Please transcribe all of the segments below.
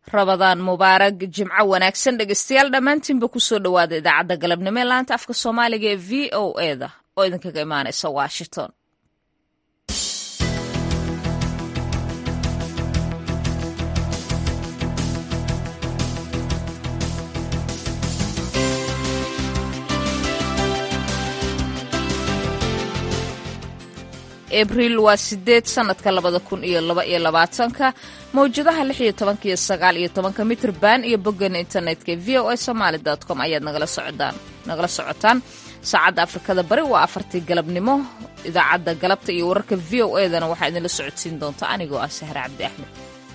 rabadaan mubaarag jimco wanaagsan dhegeystayaal dhammaantiinba kusoo dhowaada idaacadda galabnimo ee laanta afka soomaaliga ee v o eda oo idinkaga imaanaysa washington. abriil waa 8 sanadka 2022 mawjadaha 16 iyo 19 mitir baan iyo boggeena internetka voasomali.com ayaad nagala socotaan saacadda afrikada bari waa 4 galabnimo. idaacadda galabta iyo wararka v o edana waxaa idinla socodsiin doonta anigoo ah Sahra Cabdi Axmed.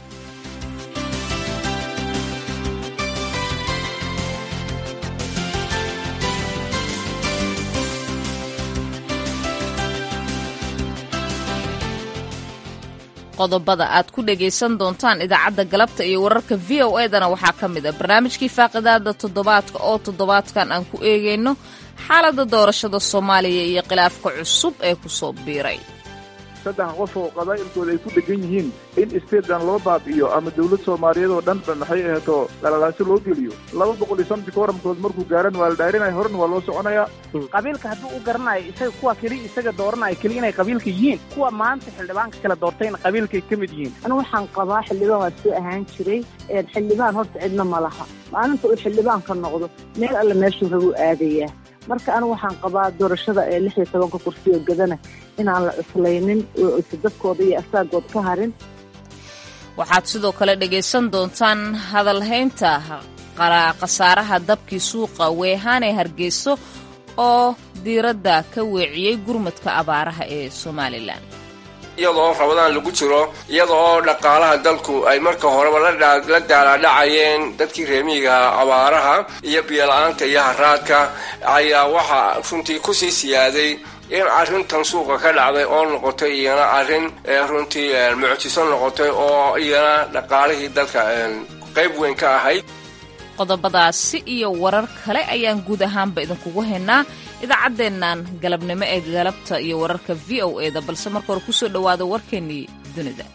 qodobada aad ku dhagaysan doontaan idaacadda galabta iyo wararka v o edana waxaa ka mid ah barnaamijkii faaqidaada toddobaadka oo toddobaadkan aan ku eegayno xaaladda doorashada Soomaaliya iyo khilaafka cusub ee ku soo biiray. saddex qof oo qabaa'ilkooda ay ku dhegan yihiin in isteedan loo baabi'iyo ama dawlad Soomaaliyeed oo dhanba maxay ahato dhalalaasi loo geliyo 250 kooramkood markuu gaaran waa la dhaarinay horna waa loo soconayaa. qabiilka hadduu u garanayo isaga kuwa kali isaga dooranaya kali inay qabiilka yihiin kuwa maanta xildhibaanka kala doortayna qabiilkay ka mid yihiin. anigu waxaan qabaa xildhibaan waa soo ahaan jiray xildhibaan horta cidna ma laha maalinta uu xildhibaanka noqdo meel alle meeshuu rabu aadayaa. marka anigu waxaan qabaa doorashada ee 16 kursi oo gadana inaan la cuslaynin oo dadkooda iyo asaagood ka harin. waxaad sidoo kale dhagaysan doontaan hadalhaynta khasaaraha dabkii suuqa weehaan ee Hargeysa oo diiradda ka weeciyey gurmadka abaaraha ee Somaliland. iyadoo rabadaan lagu jiro iyadoo dhaqaalaha dalku ay marka horeba la daaladhacayeen dadkii reemiga abaaraha iyo biyo-la'aanta iyo haraadka ayaa waxaa runtii kusii siyaaday in arrintan suuqa ka dhacday oo noqotay iyana arrin runtii mucjiso noqotay oo iyana dhaqaalihii dalka qayb weyn ka ahayd. qodobadaasi iyo warar kale ayaan guud ahaanba idinkugu haynaa idaacaddeennan galabnimo ee galabta iyo wararka v o eda balse marka hore kusoo dhowaada warkeennii dunida.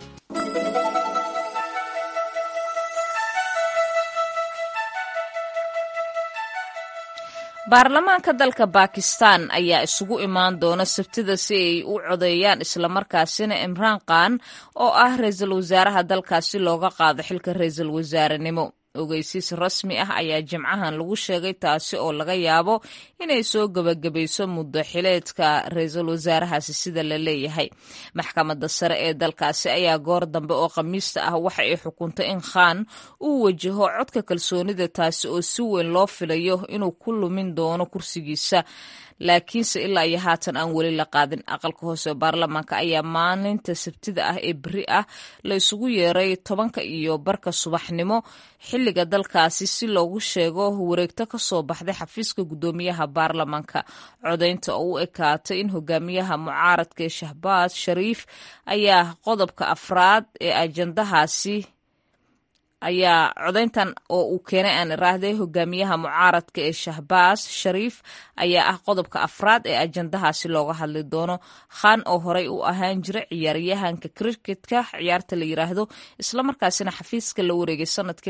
baarlamaanka dalka Bakistan ayaa isugu imaan doona Sabtida si ay u codeeyaan islamarkaasina Imran Khan oo ah ra'iisul wasaaraha dalkaasi looga qaado xilka ra'iisul wasaarenimo. ogeysiis rasmi ah ayaa jimcahan lagu sheegay taasi oo laga yaabo inay soo gabagabayso muddo xileedka ra'iisul wasaarahaasi sida la leeyahay. maxkamadda sare ee dalkaasi ayaa goor dambe oo khamiista ah waxa ay xukuntay in Khan uu wajaho codka kalsoonida taasi oo si weyn loo filayo inuu ku lumin doono kursigiisa laakiinse ilaa iyo haatan aan weli la qaadin. aqalka hoose ee baarlamaanka ayaa maalinta Sabtida ah ee beri ah la isugu yeeray 10:00 subaxnimo xilliga dalkaasi si loogu sheego wareegto ka soo baxday xafiiska gudoomiyaha baarlamaanka. codaynta oo u ekaatay in hogaamiyaha mucaaradka Shahbaz Sharif ayaa qodobka afraad ee ajandahaasi ayaa codayntan oo uu keenay aan iraahday hogaamiyaha mucaaradka ee Shahbaz Sharif ayaa ah qodobka afraad ee ajandahaasi looga hadli doono. Khan oo horey u ahaan jiray ciyaaryahanka cricketka ciyaarta la yiraahdo isla markaasina xafiiska la wareegay sanadkii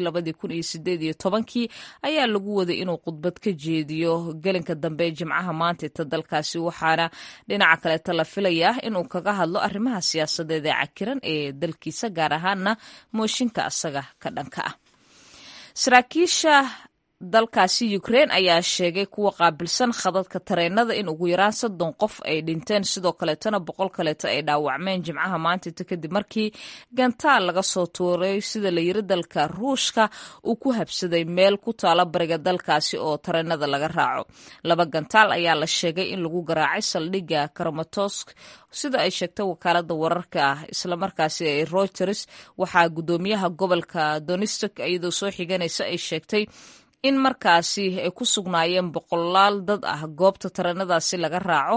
2018 ayaa lagu waday inuu khudbad ka jeediyo gelinka dambe jimcaha maanta ee dalkaasi waxaana dhinaca kale la filayaa inuu kaga hadlo arrimaha siyaasadeed ee cakiran ee dalkiisa gaar ahaana mooshinka asaga ka dhanka ah. saraakiisha dalkaasi Ukraine ayaa sheegay kuwa qaabilsan khadadka tareenada in ugu yaraan 30 qof ay dhinteen sidoo kaleetana 100 kaleeto ay dhaawacmeen jimcaha maanta kadib markii gantaal laga soo tuuray sida la yiri dalka Ruushka uu ku habsaday meel ku taala bariga dalkaasi oo tareenada laga raaco. 2 gantaal ayaa la sheegay in lagu garaacay saldhigga Kramatorsk sida ay sheegtay wakaaladda wararka isla markaasi ee Reuters. waxaa gudoomiyaha gobolka Donetsk iyadoo soo xiganaysa ay sheegtay in markaasi ay ku sugnaayeen boqolaal dad ah goobta tareenadaasi laga raaco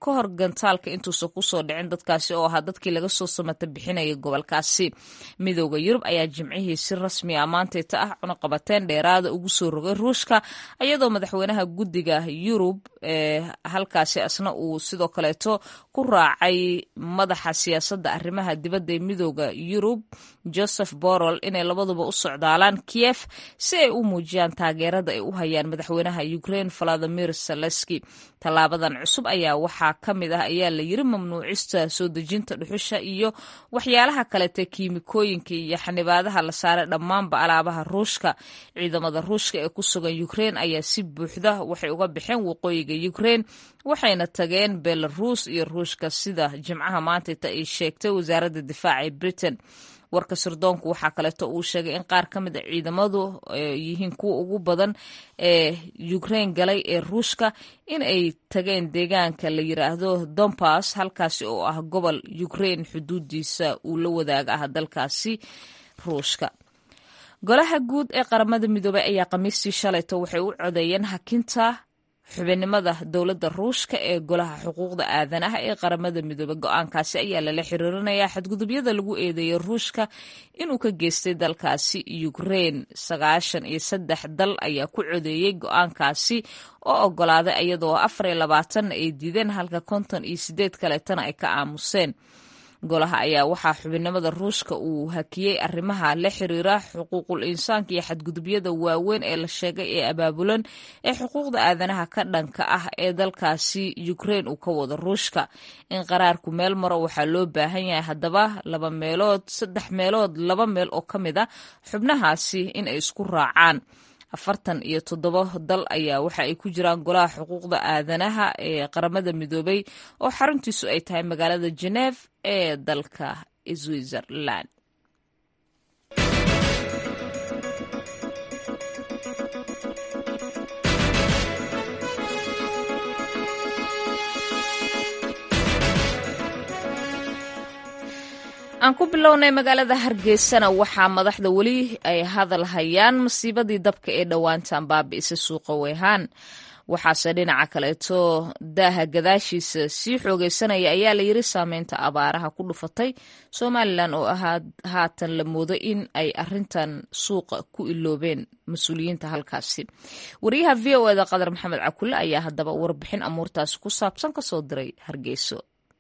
ka hor gantaalka intuusan kusoo dhicin dadkaasi oo ahaa dadkii laga soo samata bixinaya gobolkaasi. Midowda Yurub ayaa jimcihii si rasmi ah maanteeta ah cunaqabateen dheeraada ugu soo rogay Ruushka, iyadoo madaxweynaha guddiga Yurub halkaasi asna uu sidoo kaleeto ku raacay madaxa siyaasadda arrimaha dibadda ee Midowda Yurub Joseph Borrell inay labaduba u socdaalaan Kiev si ay u muujiyaan taageerada ay u hayaan madaxweynaha Ukraine Volodymyr Zelensky. Tallaabadan cusub ayaa waxaa ka mid ah ayaa la yiri mamnuucista soo dejinta dhuxusha iyo waxyaalaha kaleete kiimikooyinka iyo xanibaadaha la saaray dhammaanba alaabaha Ruushka. Ciidamada Ruushka ee ku sugan Ukraine ayaa si buuxda waxay uga baxeen waqooyiga Ukraine waxayna tageen Belarus iyo Ruushka sida jimcaha maanta ay sheegtay wasaaradda difaaca ee Britain. Warka sirdoonku waxaa kaleeto uu sheegay in qaar ka mid a ciidamadu yihiin kuwa ugu badan ee Ukraine galay ee Ruushka in ay tageen deegaanka la yiraahdo Donbass, halkaasi oo ah gobol Ukraine xuduudiisa uu la wadaaga ah dalkaasi Ruushka. Golaha guud ee qaramada midoobay ayaa Khamiistii shalayto waxay u codeeyeen hakinta xubinimada dowladda Ruushka ee golaha xuquuqda aadanaha ee qaramada midoobay. Go'aankaasi ayaa lala xiriirinayaa xadgudubyada lagu eedeeyay Ruushka inuu ka geystay dalkaasi Ukraine. 93 dal ayaa ku codeeyay go'aankaasi oo ogolaaday iyadoo 24 ay diideen halka 58 kaleetana ay ka aamuseen. Golaha ayaa waxaa xubinimada Ruushka uu hakiyay arrimaha la xiriira xuquuqul insaanka iyo xadgudubyada waaweyn ee la sheegay ee abaabulan ee xuquuqda aadanaha ka dhanka ah ee dalkaasi Ukraine uu ka wado Ruushka. In qaraarku meel maro waxaa loo baahan yahay haddaba 2 meelood 3 meelood 2 meel oo ka mid ah xubnahaasi in ay isku raacaan. 47 dal ayaa waxa ay ku jiraan golaha xuquuqda aadanaha ee qaramada midoobay oo xaruntiisu ay tahay magaalada Geneva ee dalka Switzerland. aan ku bilownay magaalada Hargeysana waxaa madaxda weli ay hadal hayaan masiibadii dabka ee dhawaantan baabi'isay suuqa Weyhaan. waxaase dhinaca kaleeto daaha gadaashiisa sii xoogeysanaya ayaa la yiri saameynta abaaraha ku dhufatay Somaliland oo haatan la moodo in ay arintan suuqa ku iloobeen mas'uuliyiinta halkaasi. Wariyaha VOA da Qadar Maxamed Cakulle ayaa haddaba warbixin amuurtaas ku saabsan ka soo diray Hargeyso.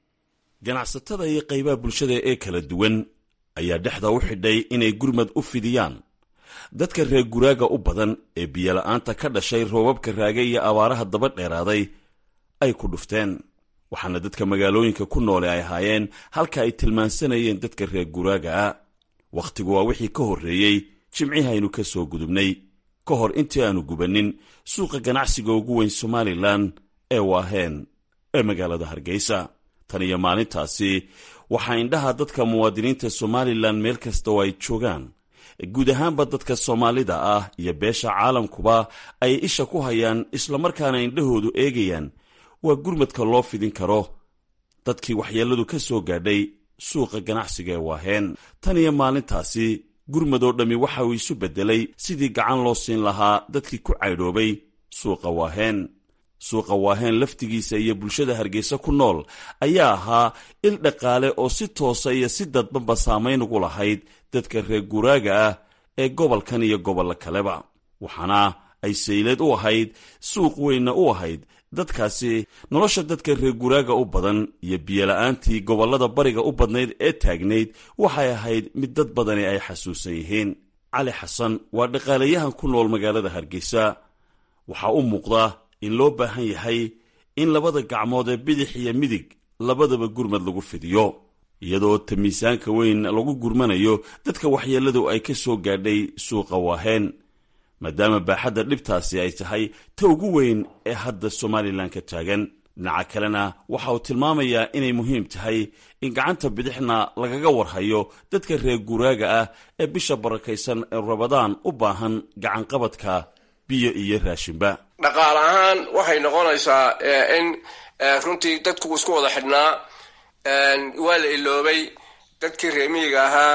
ganacsatada iyo qaybaha bulshada ee kala duwan ayaa dhexda u xidhay inay gurmad u fidiyaan dadka reer guraaga u badan ee biyala'aanta ka dhashay roobabka raagay iyo abaaraha daba dheeraaday ay ku dhufteen. waxaana dadka magaalooyinka ku noole ay ahaayeen halka ay tilmaansanayeen dadka reer guraaga ah. wakhtigu waa wixii ka horreeyey jimcihii aynu ka soo gudubnay ka hor intii aanu gubanin suuqa ganacsiga ugu weyn Somaliland ee Waaheen ee magaalada Hargeysa. tan iyo maalintaasi waxaa indhaha dadka muwaadiniinta Somaliland meel kasta oo ay joogaan guud ahaanba dadka Soomaalida ah iyo beesha caalamkuba ay isha ku hayaan islamarkaana indhahoodu eegayaan waa gurmadka loo fidin karo dadkii waxyeelladu ka soo gaadhay suuqa ganacsiga ee Waaheen. tan iyo maalintaasi gurmadoo dhammi waxa uu isu beddelay sidii gacan loo siin lahaa dadkii ku caydhoobay suuqa Waaheen. suuqa Waaheen laftigiisa iyo bulshada Hargeysa ku nool ayaa ahaa il dhaqaale oo si toosa iyo si dadbanba saamayn ugu lahayd dadka reer guraaga ah ee gobolkan iyo gobollo kaleba. waxaana ay sayleed u ahayd suuq weynna u ahayd dadkaasi. nolosha dadka reer guraaga u badan iyo biyola'aantii gobollada bariga u badnayd ee taagnayd waxay ahayd mid dad badani ay xasuusan yihiin. Cali Xasan waa dhaqaalayahan ku nool magaalada Hargeysa. waxaa u muuqda in loo baahan yahay in labada gacmood ee bidix iyo midig labadaba gurmad lagu fidiyo, iyadoo miisaanka weyn lagu gurmanayo dadka waxyeelladu ay ka soo gaadhay suuqa Waaheen, maadaama baaxadda dhibtaasi ay tahay ta ugu weyn ee hadda Somaliland ka taagan. dhinaca kalena waxa uu tilmaamayaa inay muhiim tahay in gacanta bidixna lagaga warhayo dadka reer guraaga ah ee bisha barakaysan ee Ramadaan u baahan gacanqabadka biyo iyo raashinba. dhaqaale ahaan waxay noqonaysaa in runtii dadku isku wada xidhnaa. waa la iloobay dadkii reer miyiga ahaa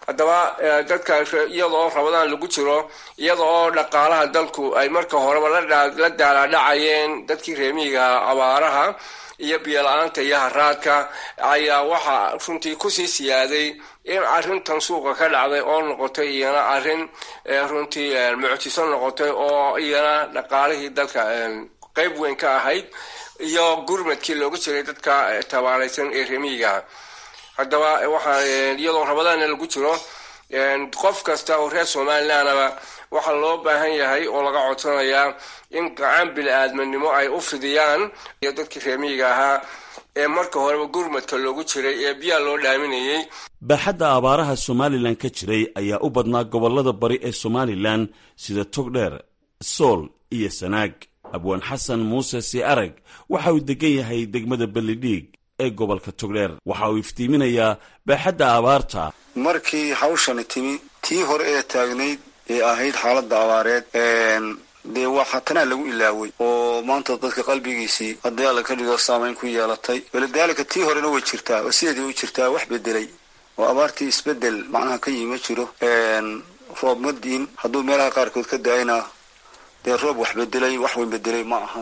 haddaba dadka iyadoo rabadaan lagu jiro iyadoo dhaqaalaha dalku ay marka horeba la daalaadhacayeen dadkii reemiyiga abaaraha iyo biyo-la-aanta iyo haraadka ayaa waxaa runtii kusii siyaaday in arrintan suuqa ka dhacday oo noqotay iyana arrin runtii mucjiso noqotay oo iyana dhaqaalihii dalka qayb weyn ka ahayd iyo gurmadkii loogu jiray dadka tabaalaysan ee reemiyiga. haddaba waxaa iyadoo rabadaana lagu jiro qof kasta oo reer somalilandaba waxaa loo baahan yahay oo laga codsanayaa in gacan bini-aadminimo ay u fidiyaan iyo dadkii reemiyiga ahaa ee marka horeba gurmadka loogu jiray ee biyaha loo dhaaminayay. baaxadda abaaraha somalilan ka jiray ayaa u badnaa gobollada bari ee somalilan sida togdheer, sool iyo sanaag. abwaan xasan muuse si arag waxa uu degan yahay degmada ballidhiig ee gobolka togdheer. waxa uu iftiiminayaa baaxadda abaarta. markii hawshani timi tii hore ee taagnayd ee ahayd xaaladda abaareed dee waxaa tanaa lagu ilaaway oo maanta dadka qalbigiisii haddii alla ka dhigo saamayn ku yeelatay. walidaalika tii horena way jirtaa oo sideedii u jirtaa wax bedelay oo abaartii isbedel macnaha ka yima jiro. roob ma diin hadduu meelaha qaarkood ka da-ayna dee roob wax bedelay wax weyn bedelay ma aha.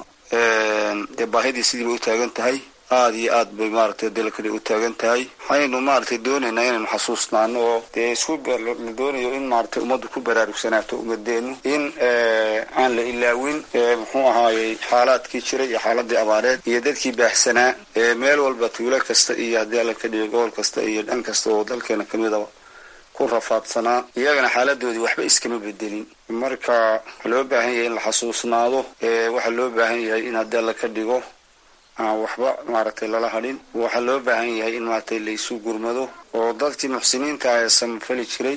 dee baahidii sidii bay u taagan tahay, aada iyo aad bay maaragtay dalkani u taagan tahay. waxaynu maaragtay doonaynaa inaynu xasuusnaano oo dee isku la doonayo in maaragtay ummaddu ku baraarugsanaato ummadeenu in aan la ilaawin muxuu ahaayey xaalaadkii jiray iyo xaaladii abaareed iyo dadkii baahsanaa meel walba tuulo kasta iyo haddii alla ka dhigo gobol kasta iyo dhan kasta oo dalkeena kamidaba ku rafaadsanaa. iyagana xaaladoodii waxba iskama bedelin. marka waxaa loo baahan yahay in la xasuusnaado. waxaa loo baahan yahay in haddii alla ka dhigo aan waxba maaragtay lala hadhin. waxaa loo baahan yahay in maaragtay la isu gurmado oo dadkii muxsiniinta ah ee samafali jiray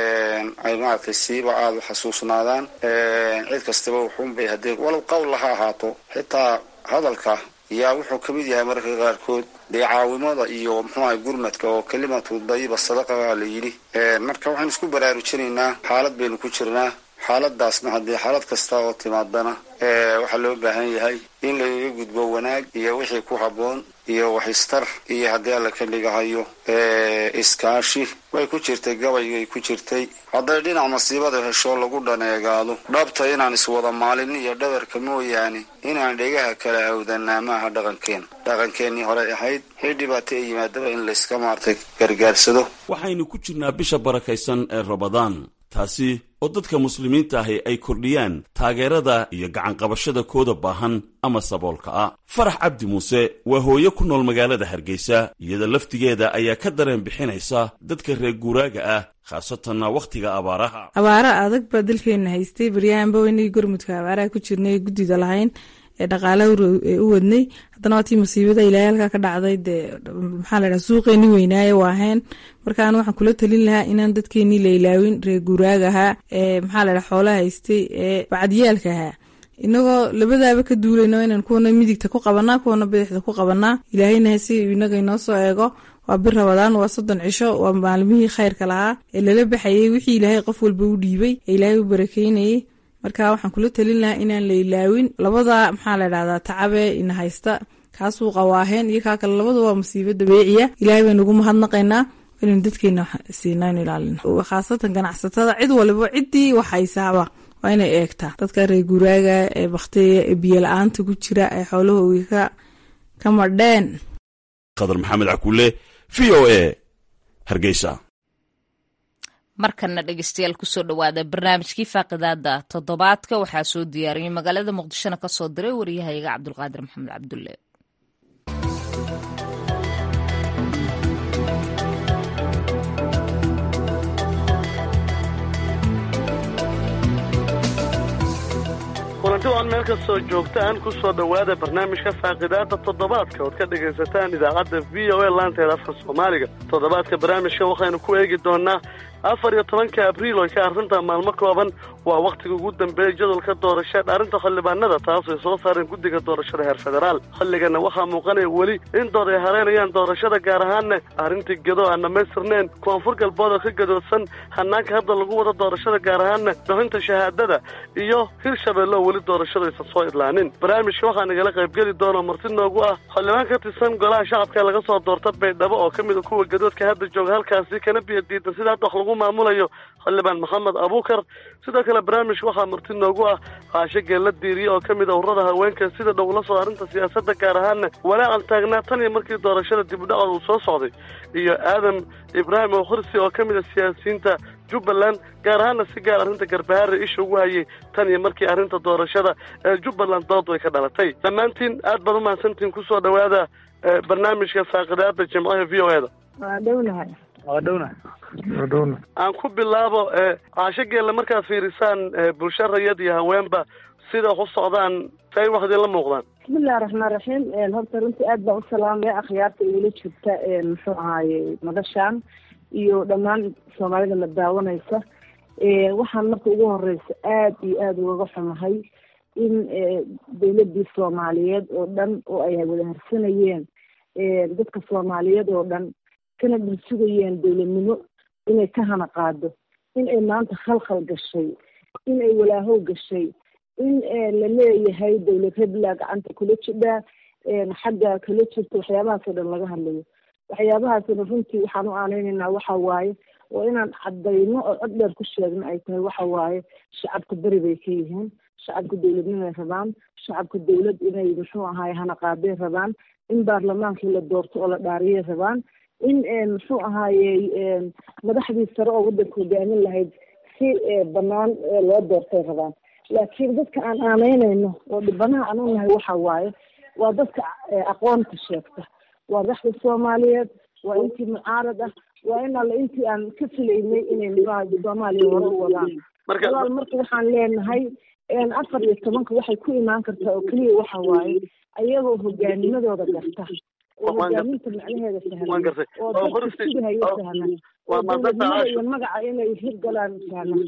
ay maaragtay siiba aada u xasuusnaadaan. cid kastaba wuxuunbay haddii walow qowl ha ahaato xitaa hadalka yaa wuxuu ka mid yahay mararka qaarkood dee caawimada iyo muxuu ahay gurmadka oo kelimatu dayiba sadaqaha la yidhi. marka waxaan isku baraarujinaynaa xaalad baynu ku jirnaa. xaaladaasna haddii xaalad kasta oo timaadana waxaa loo baahan yahay in lagaga gudbo wanaag iyo wixii ku habboon iyo waxistar iyo haddii alla ka dhigahayo iskaashi. way ku jirtay gabaygay ku jirtay hadday dhinac masiibada hesho lagu dhaneegaado dhabta inaan iswada maalin iyo dhabarka mooyaane inaan dhegaha kala awdanaa maaha dhaqankeenii hore ahayd. wixii dhibaato ay yimaadaba in layska maartay gargaarsado. waxaynu ku jirnaa bisha barakaysan ee rabadaan, taasi oo dadka muslimiinta ahi ay kordhiyaan taageerada iyo gacanqabashada kooda baahan ama saboolka ah. farax cabdi muuse waa hooyo ku nool magaalada hargeysa. iyada laftigeeda ayaa ka dareen bixinaysa dadka reer guuraaga ah, khaasatanna wakhtiga abaaraha. abaara adag baa dalkeena haystay. baryahanba weynagii gormudka abaaraha ku jirnay guddida lahayn ee dhaqaalaha u wadnay. haddana waatii musiibada ilaahay halkaa ka dhacday dee maxaa la dhaha suuqeeni weynaaye waaheen. markaan waxaan kula talin lahaa inaan dadkeenii la ilaawin reer guuraaga ahaa ee maxaa la dhaha xoolaha haystay ee bacdiyaalka ahaa. inagoo labadaaba ka duulayno inaan kuwana midigta ku qabanaa kuwana bidixda ku qabanaa. ilaahayna hasi inaga inoo soo eego. waa bir rabadaan, waa 30 cisho, waa maalmihii khayrka lahaa ee lala baxayay wixii ilaahay qof walba u dhiibay ee ilaahay u barakeynayay. marka waxaan kula talin lahaa inaan la ilaawin labada maxaa la dhahdaa tacabe ina haysta kaasuu qawaaheen iyo kaa kale labada waa musiibo dabeeciya. ilaahay baynu ugu mahadnaqaynaa inaynu dadkeena siinaynu ilaalino. khaasatan ganacsatada cid waliba ciddii wax haysaaba waa inay eegtaa dadka reer guuraaga ee baktiya ee biyo la-aanta ku jira ee xoolahooga ka madheen. qadar maxamed cakuule, VOA, Hargeysa. markana dhegeystayaal kusoo dhawaada barnaamijkii faaqidaada toddobaadka. waxaa soo diyaariyey magaalada muqdishona ka soo diray waryahayaga cabdulqaadir maxamed cabdulle. kulanti aan meel kastoo joogtaan ku soo dhowaada barnaamijka faaqidaada toddobaadka ood ka dhegaysataan idaacadda VOA laanteeda afka soomaaliga. toddobaadka barnaamijka waxaynu ku eegi doonaa 14 abriil oo ka arrinta maalmo kooban waa waqtiga ugu dambeeyay jadwalka doorashada arrinta xildhibaanada taas oo soo saareen guddiga doorashada heer federaal. xilligana waxaa muuqanaya weli in dood ay hareynayaan doorashada gaar ahaanna arrintii gado aan dhammaystirnayn koonfur galbeed oo ka gadoodsan hanaanka hadda lagu wada doorashada gaar ahaanna bixinta shahaadada iyo hirshabeelle oo weli doorashada aysan soo idlaanin. barnaamijka waxaa nagala qaybgeli doona marti noogu ah xildhibaan ka tirsan golaha shacabka laga soo doorta baydhabo oo ka mid ah kuwa gadoodka hadda jooga halkaasi kana biyo diidan sida hadda wax lagu inoogu maamulayo xildhibaan maxamed abuukar. sidoo kale barnaamijka waxaa marti noogu ah caasho geella diiriye oo ka mid ah ururada haweenka sida dhow la soo arrinta siyaasadda gaar ahaanna walaacan taagnaa tan iyo markii doorashada dib u dhacooda uu soo socday, iyo aadan ibraahim oo khursi oo ka mid ah siyaasiyiinta jubbaland gaar ahaanna si gaar arrinta garbahaare isha ugu hayay tan iyo markii arrinta doorashada ee jubbaland dood way ka dhalatay. dhammaantiin aad baad umahadsantiin kusoo dhawaada barnaamijka faaqidaada jimcaha v o e da. waa dhowna aan ku bilaabo caasho geella markaad fiirisaan bulsho rayad iyo haweenba sida wax u socdaan say wax idinla muuqdaan. bismillahi raxmaan raxiim. horta runtii aad baan u salaamaya akhyaarta igula jirta muxuu ahaaye madashaan iyo dhammaan soomaalida la daawanaysa. waxaan marka ugu horeysa aad iyo aada ugaga xumahay in dawladii soomaaliyeed oo dhan oo ay wada harsanayeen dadka soomaaliyeed oo dhan kana dhulsugayeen dawladnimo inay ka hana qaado, in ay maanta khalkhal gashay, in ay walaahow gashay, in la leeyahay dawlad hebla gacanta kula jidhaa xagga kala jirta, waxyaabahaasoo dhan laga hadlayo. waxyaabahaasna runtii waxaan u aaneynaynaa waxa waaye oo inaan cadayno oo cod dheer ku sheegno ay tahay waxa waaye shacabka beri bay ka yihiin, shacabka dawladnimay rabaan, shacabka dawlad inay muxuu ahaay hana qaaday rabaan, in baarlamaankii la doorto oo la dhaariyay rabaan, in muxuu ahaaye madaxdii sare oo waddanka hogaamin lahayd si banaan loo doortay rabaan. laakiin dadka aan aaneynayno oo dhibanaha aan u nahay waxa waaye waa dadka aqoonta sheegta, waa madaxda soomaaliyeed, waa intii mucaarad ah, waa in alle intii aan ka filaynay inay soomaaliya hore u wadaan. walaal marka waxaan leenahay 14 waxay ku imaan kartaa oo keliya waxa waaye ayagoo hogaanimadooda garta oo hogaaminta macnaheeda sahlan oo dadka sugahayo sahlan oo dawladnimada iyo magaca inay hirgalaan sahlan.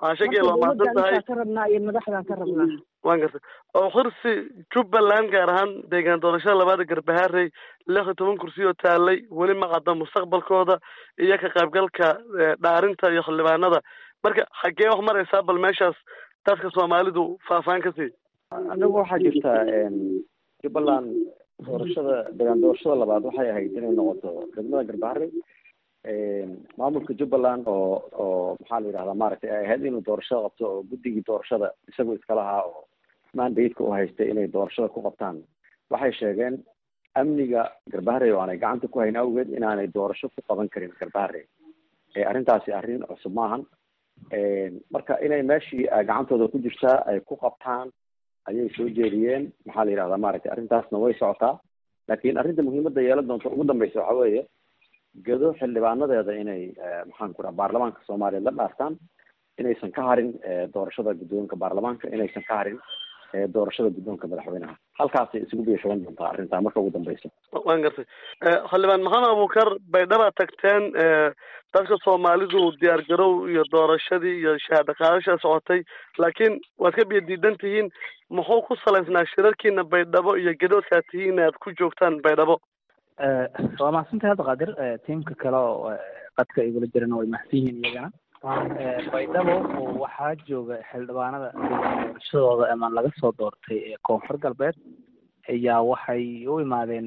ka rabnaa iyo madaxdaan ka rabnaa. waan gartay oo khursi jubbaland gaar ahaan deegaan doorashada labaada garbahaarey 16 kursi oo taalay weli ma cadda mustaqbalkooda iyo ka qaybgalka dhaarinta iyo xildhibaanada. marka xaggee wax maraysaa bal meeshaas dadka soomaalidu faahfaahin ka sii. anagu waxaa jirta jubbaland doorashada deegaan doorashada labaad waxay ahayd inay noqoto degmada garbahaarey. maamulka jubbaland oo maxaa la yidhahdaa maaragtay ay ahayd inuu doorashada qabto oo guddigii doorashada isagoo iska lahaa oo mandateska u haystay inay doorashada ku qabtaan waxay sheegeen amniga garbahaarey oo aanay gacanta ku hayn awgeed inaanay doorasho ku qaban karin garbahaarey. arrintaasi arrin cusub maahan. marka inay meeshii gacantooda ku jirtaa ay ku qabtaan ayay soo jeediyeen. maxaa la yidhahdaa maaragtay arrintaasna way socotaa, laakiin arrinta muhiimadda yeelan doonta ugu dambeysa waxa weeye gado xildhibaanadeeda inay maxaan ku dhaha baarlamaanka soomaaliya la dhaartaan, inaysan ka harin doorashada guddoonka baarlamaanka, inaysan ka harin doorashada guddoonka madaxweynaha. halkaasay isugu beeshaban doontaa arrintaa marka ugu dambeysa. waan gartay xildhibaan maxamed abuukar baydhaba tagteen dadka soomaalidu diyaargarow iyo doorashadii iyo shahaado qaadasha socotay, laakiin waad ka biyo diidan tihiin. muxuu ku salaysnaa shirarkiina baydhabo iyo gadoodkaa tihiin aad ku joogtaan baydhabo? waa mahadsantahay hadda qaadir. tiimka kale oo qadka igula jirana way mahadsan yihiin iyagana. baydhabo waxaa jooga xildhibaanada doorashadooda ama laga soo doortay koonfur galbeed ayaa waxay u imaadeen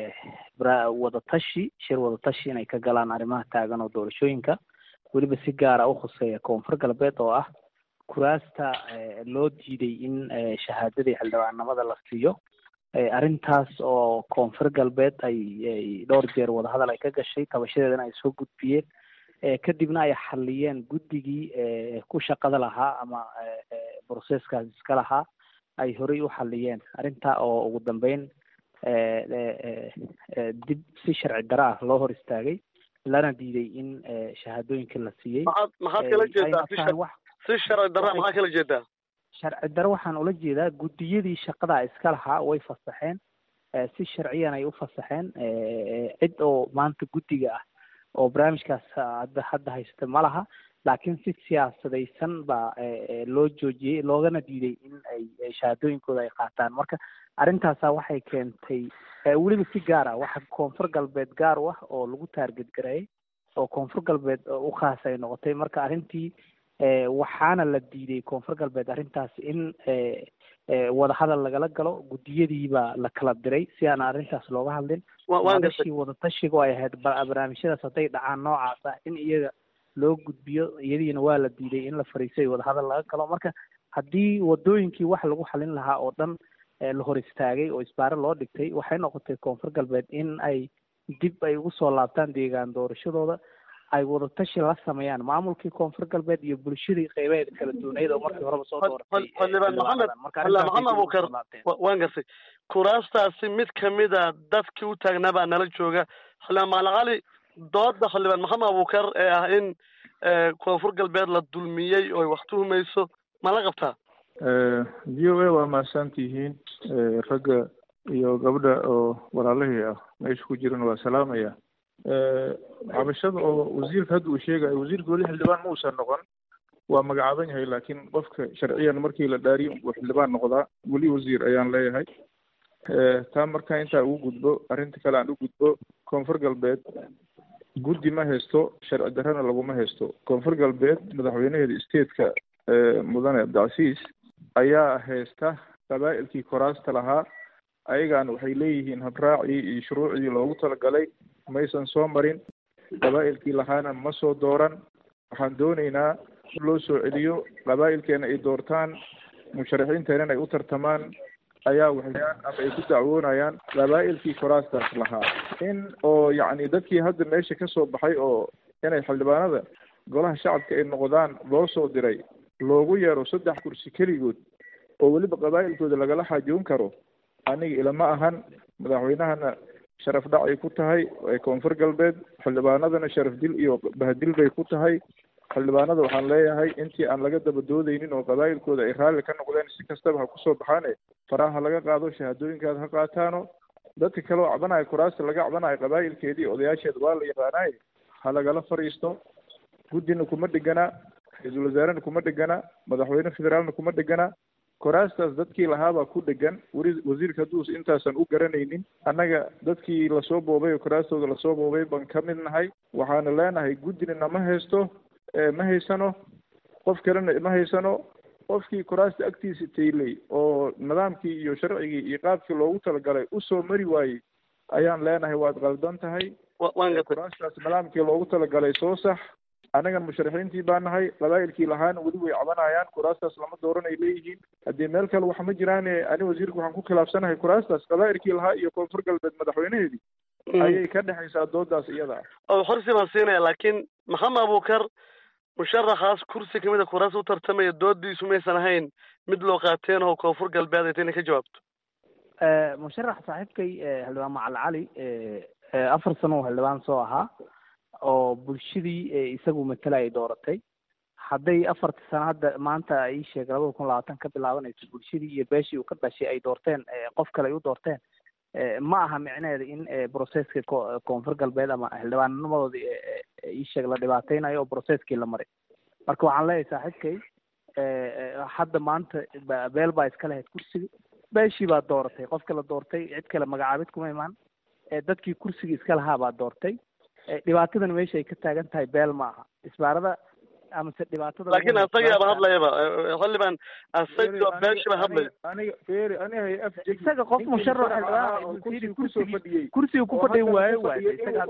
shir wadatashi inay ka galaan arrimaha taagan oo doorashooyinka weliba si gaara u khuseeya koonfur galbeed oo ah kuraasta loo diiday in shahaadadii xildhibaannimada la siiyo. arrintaas oo koonfur galbeed ay dhowr jeer wadahadal ay ka gashay, tabashadeedana ay soo gudbiyeen, kadibna ay xaliyeen guddigii ku shaqada lahaa ama broseskaas iska lahaa ay horey u xaliyeen arrintaa oo ugu dambeyn dib si sharci daro ah loo hor istaagay lana diiday in shahaadooyinka la siiyey. maxaad kala jeedaa si sharci daro maxaa kala jeedaa? sharci daro waxaan ula jeedaa guddiyadii shaqada iska lahaa way fasaxeen, si sharciyan ay u fasaxeen. cid oo maanta guddiga ah oo barnaamijkaas hadda haysta ma laha, laakiin si siyaasadaysan baa loo joojiyey loogana diiday in ay shahaadooyinkooda ay qaataan. marka arrintaasa waxay keentay weliba si gaar ah waxa koonfur galbeed gaar u ah oo lagu taarget gareeyay oo koonfur galbeed u khaas ay noqotay. marka arrintii waxaana la diiday koonfur galbeed arrintaas in wadahadal lagala galo. guddiyadiibaa la kala diray si aan arrintaas looga hadlin. wadashii wadatashiga ay ahayd barnaamijyadaas hadday dhacaan noocaas ah in iyaga loo gudbiyo, iyadiina waa la diiday in la fariisay wadahadal laga galo. marka haddii wadooyinkii wax lagu xalin lahaa oo dhan la hor istaagay oo isbaaro loo dhigtay, waxay noqotay koonfur galbeed in ay dib ay ugu soo laabtaan deegaan doorashadooda, ay wadatashi la sameeyaan maamulkii koonfur galbeed iyo bulshadii qeybaheeda kala duwaneed oo markii horeba soo dooratay. xildhibaan maxamed abuukar, waan gartay kuraastaasi mid kamida dadkii u taagnaa baa nala jooga. xildhibaan macalin cali, dooda xildhibaan maxamed abuukar ee ah in koonfur galbeed la dulmiyey oo ay wax tuhumayso ma la qabtaa? v o a waa mahadsantihiin, ragga iyo gabdha oo walaalahii ah meesha ku jiran waa salaamaya. cabashada oo wasiirka hadda uu sheegayo, wasiirka weli xildhibaan ma uusan noqon, waa magacaaban yahay, laakiin qofka sharciyan markii la dhaariyo uu xildhibaan noqdaa. weli wasiir ayaan leeyahay. taa markaa intaa ugu gudbo, arrinta kale aan u gudbo, koonfur galbeed guddi ma haysto, sharci darrena laguma haysto. koonfur galbeed madaxweynaheeda stateka mudane abdicasiis ayaa haysta qabaa'ilkii koraasta lahaa. ayagaan waxay leeyihiin habraacii iyo shuruucdii loogu talagalay maysan soo marin, qabaa'ilkii lahaana ma soo dooran. waxaan doonaynaa in loo soo celiyo, qabaa'ilkeena ay doortaan, musharaxiinteenana ay u tartamaan, ayaa waxayaan ama ay ku dacwoonayaan qabaa'ilkii koraastaas lahaa. in oo yacni dadkii hadda meesha ka soo baxay oo inay xildhibaanada golaha shacabka ay noqdaan loo soo diray, loogu yeero 3 kursi keligood oo weliba qabaa'ilkooda lagala xaajoon karo, aniga ilama ahan. madaxweynahana sharaf dhac ay ku tahay koonfur galbeed, xildhibaanadana sharaf dil iyo bahadil bay ku tahay. xildhibaanada waxaan leeyahay intii aan laga daba doodaynin oo qabaa'ilkooda ay raalli ka noqdeen, si kastaba ha kusoo baxaane faraha laga qaado, shahaadooyinkaada ha qaataano. dadka kale oo cabanayo kuraasta laga cabanayo qabaa'ilkeedii odayaasheeda waa la yaqaanaay, ha lagala fadhiisto. guddina kuma dhegana, ra-iisul wasaarena kuma dhegana, madaxweyne federaalna kuma dhegana. koraastaas dadkii lahaabaa ku dhegan. weli wasiirka hadduus intaasan u garanaynin, annaga dadkii lasoo boobay oo koraastooda lasoo boobay baan ka mid nahay. waxaana leenahay guddina nama haysto, ma haysano, qof kalena ma haysano. qofkii koraasta agtiisa taylay oo nidaamkii iyo sharcigii iyo qaabkii loogu talagalay usoo mari waayey ayaan leenahay waad qaldan tahay. koraastaas nidaamkii loogu talagalay soo sax. annagan musharaxiintii baa nahay, qabaa'ilkii lahaana weli way cabanayaan, kuraastaas lama dooran ay leeyihiin. haddii meel kale wax ma jiraane, ani wasiirka waxaan ku khilaafsanahay kuraastaas qabaa'ilkii lahaa iyo koonfur galbeed madaxweynaheedii ayay ka dhexaysaa doodaas iyada oo xorsi baan siinaya. laakiin maxamed abuukar, musharaxaas kursi kamida kuraas u tartamaya, doodiisu maysan ahayn mid loo qaateen oo koonfur galbeed ay tayna ka jawaabto? musharax saaxiibkay xildhibaan macalin cali 4 sano oo xildhibaan soo ahaa oo bulshadii isagu matala ay dooratay. hadday 4 sano hadda maanta ii sheeg 2020 ka bilaabanayso bulshadii iyo beeshii uu ka dhashay ay doorteen, qof kale ay u doorteen, ma aha micneheeda in broseska koonfur galbeed ama xildhibaannimadooda ii sheeg la dhibaateynayo oo broseskii la maray. marka waxaan leeyahay saaxiibkay hadda maanta beel baa iska lahayd kursiga, beeshii baa dooratay, qofka la doortay cid kale magacaabid kuma imaan, dadkii kursiga iska lahaa baa doortay. dhibaatadan meesha ay ka taagan tahay beel ma aha, isbaarada amase dhibaatada. laakiin asagaaba hadlayaba xildhibaan, asaga beeshiba hadlay. isaga qof musharax kursiga ku fadhiya waaye isaga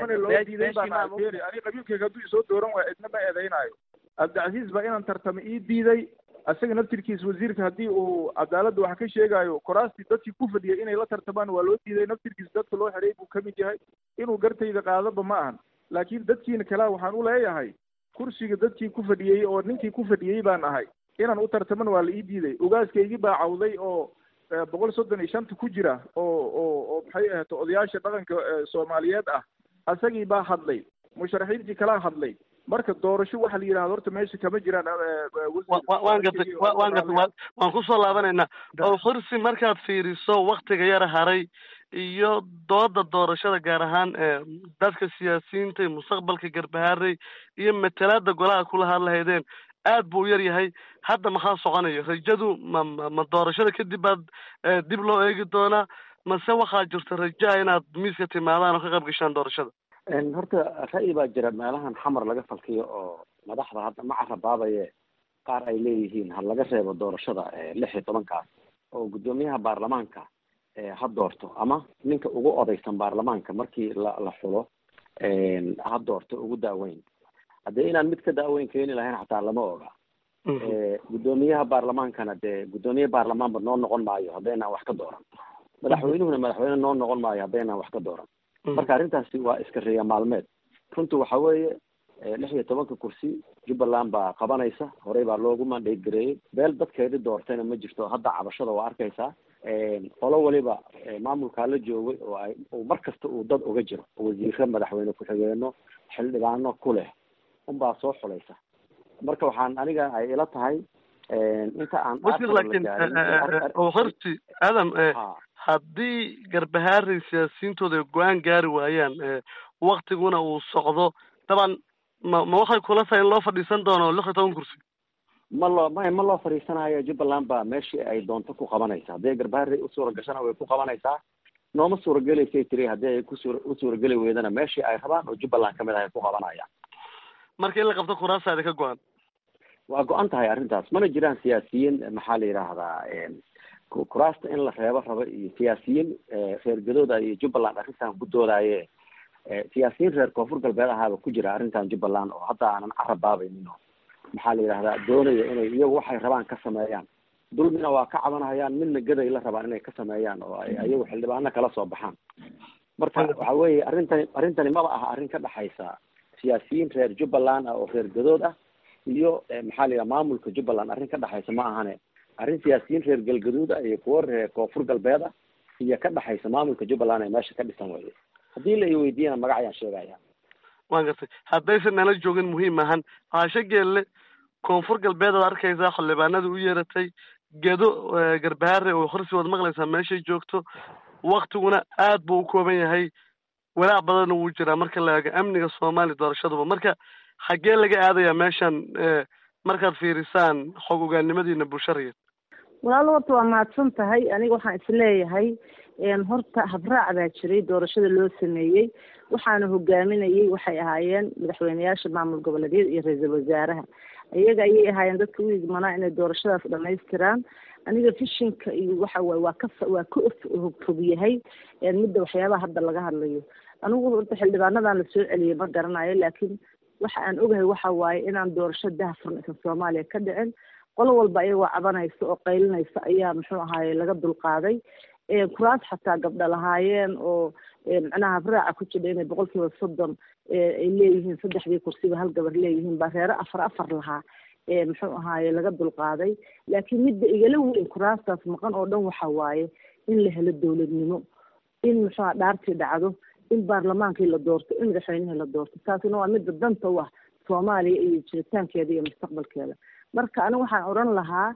qabiilkeyga hadduu isoo dooran waayo cidna ma eedeynayo. abdicasiis baa inaan tartamo ii diiday. asaga naftirkiisa wasiirka haddii uu cadaaladda wax ka sheegayo, koraastii dadkii ku fadhiyay inay la tartamaan waa loo diiday. naftirkiisa dadka loo xidhay buu kamid yahay. inuu gartayda qaadaba ma ahan, laakiin dadkiina kalea waxaan u leeyahay kursiga dadkii ku fadhiyey oo ninkii ku fadhiyey baan ahay, inaan u tartaman waa la ii diiday. ogaaskaygii baa cawday oo 135 ku jira oo maxay ahayd odayaasha dhaqanka soomaaliyeed ah. asagii baa hadlay, musharaxiintii kalaa hadlay. marka doorasho waxa la yidhahdo horta meesha kama jiraan. waan kusoo laabanaynaa. oo xursi, markaad fiiriso waktiga yara haray iyo dooda doorashada, gaar ahaan dadka siyaasiyiinta iyo mustaqbalka Garbaharey iyo matalaada golaha kula hadlahaydeen, aad buu yar yahay. hadda maxaa soconayo? rajadu ma doorashada kadib baad dib loo eegi doonaa, mase waxaa jirta raja inaad miiska timaadaan oo ka qayb gashaan doorashada? horta ra'yi baa jira meelahan xamar laga falkiyo oo madaxda hadda ma carabaabaye qaar ay leeyihiin ha laga reebo doorashada 16-kaas oo guddoomiyaha baarlamaanka ha doorto, ama ninka ugu odaysan baarlamaanka markii la xulo ha doorto ugu daaweyn. haddee inaan mid ka daaweyn keeni lahayn xataa lama oga. Guddoomiyaha baarlamaankana dee guddoomiye baarlamaanba noo noqon maayo haddaynaan wax ka dooran, madaxweynuhuna madaxweyne noo noqon maayo haddaynaan wax ka dooran. marka arrintaasi waa iska reeya maalmeed. runtu waxa weeye 16 kursi Jubbaland baa qabanaysa, horey baa loogu mandate gareeyay, beel dadkeedii doortayna ma jirto. hadda cabashada waa arkaysaa qolo waliba maamulkaa la joogay oo ay mar kasta uu dad uga jiro, wasiiro, madaxweyne ku-xigeenno, xildhibaano ku leh unbaa soo xulaysa. marka waxaan aniga ay ila tahay inta aan horti adam haddii Garbaharey siyaasiyiintooda go-aan gaari waayaan waktiguna uu socdo, daban ma waxay kula tahay in loo fadhiisan doono 16 kursi? ma loo fadhiisanayo. Jubbaland baa meeshii ay doonto ku qabanaysa. haddii Garbaharey u suura gashana way ku qabanaysaa, nooma suuragelaysay tiri. haddii ay u suurageli weydana meeshii ay rabaan oo Jubbaland kamid ah ay ku qabanayaan. marka in la qabto kuraasaada ka go-an waa go-an tahay arrintaas. mana jiraan siyaasiyiin maxaa la yidhaahdaa kuraasta in la reebo rabo iyo siyaasiyiin reer gadooda iyo Jubbaland arrintan ku doodaye. siyaasiyiin reer koonfur galbeed ahaaba ku jira arrintan Jubbaland oo hadda aanan carab baabaynin oo maxaa la yidhahdaa doonaya inay iyagu waxay rabaan ka sameeyaan. dulmina waa ka cabanayaan, midna gaday la rabaan inay ka sameeyaan oo ay iyagu xildhibaano kala soo baxaan. marka waxa weeye arrintani maba aha arrin ka dhaxaysa siyaasiyiin reer Jubbaland oo reer gadood ah iyo maxaa la yidhaha maamulka Jubbaland. arrin ka dhaxaysa ma ahane arrin siyaasiyiin reer galgaduud ah iyo kuwo reer koonfur galbeed ah iyo ka dhaxaysa maamulka Jubbaland ee meesha ka dhisan weye. haddii la weydiiyana magac ayaan sheegaya. waan gartay. haddaysan nala joogin muhiim ahan Caasho Geelle koonfur galbeed aad arkaysaa xildhibaanada u yeeratay, gedo Garbaharey oo horsi wad maqlaysaa meeshay joogto, waktiguna aad buu u kooban yahay, walaac badanna wuu jiraa marka la eego amniga Soomaaliya doorashaduba. marka xaggee laga aadayaa meeshan markaad fiirisaan xog ogaannimadiina bulshada? walaalo horta waa mahadsan tahay. aniga waxaan isleeyahay horta habraac baa jiray doorashada loo sameeyey, waxaana hogaaminayay waxay ahaayeen madaxweyneyaasha maamul goboleedyada iyo ra-iisul wasaaraha. iyaga ayay ahaayeen dadka u igmanaa inay doorashadaas dhamaystiraan. aniga fishinka iyo waxa waaye waa ka fog yahay midda waxyaabaha hadda laga hadlayo. anigu horta xildhibaanadan la soo celiyay ma garanayo, laakiin waxa aan ogahay waxa waaye inaan doorasho daahfuran aysan Soomaaliya ka dhicin. qolo walba ayagoo cabanaysa oo qaylinaysa ayaa muxuu ahaaye laga dulqaaday. kuraas xataa gabdha lahaayeen oo macnaha habraaca ku jira inay 30% ay leeyihiin, 3 kursiba hal gabar leeyihiin baa reero 4 lahaa muxuu ahaaye laga dulqaaday. laakiin midda igala weyn kuraastaas maqan oo dhan waxa waaye in la helo dowladnimo, in muxuu dhaartii dhacdo, in baarlamaankii la doorto, in madaxweynihii la doorto. taasina waa midda danta u ah Soomaaliya iyo jiritaankeeda iyo mustaqbalkeeda. marka aniga waxaan oran lahaa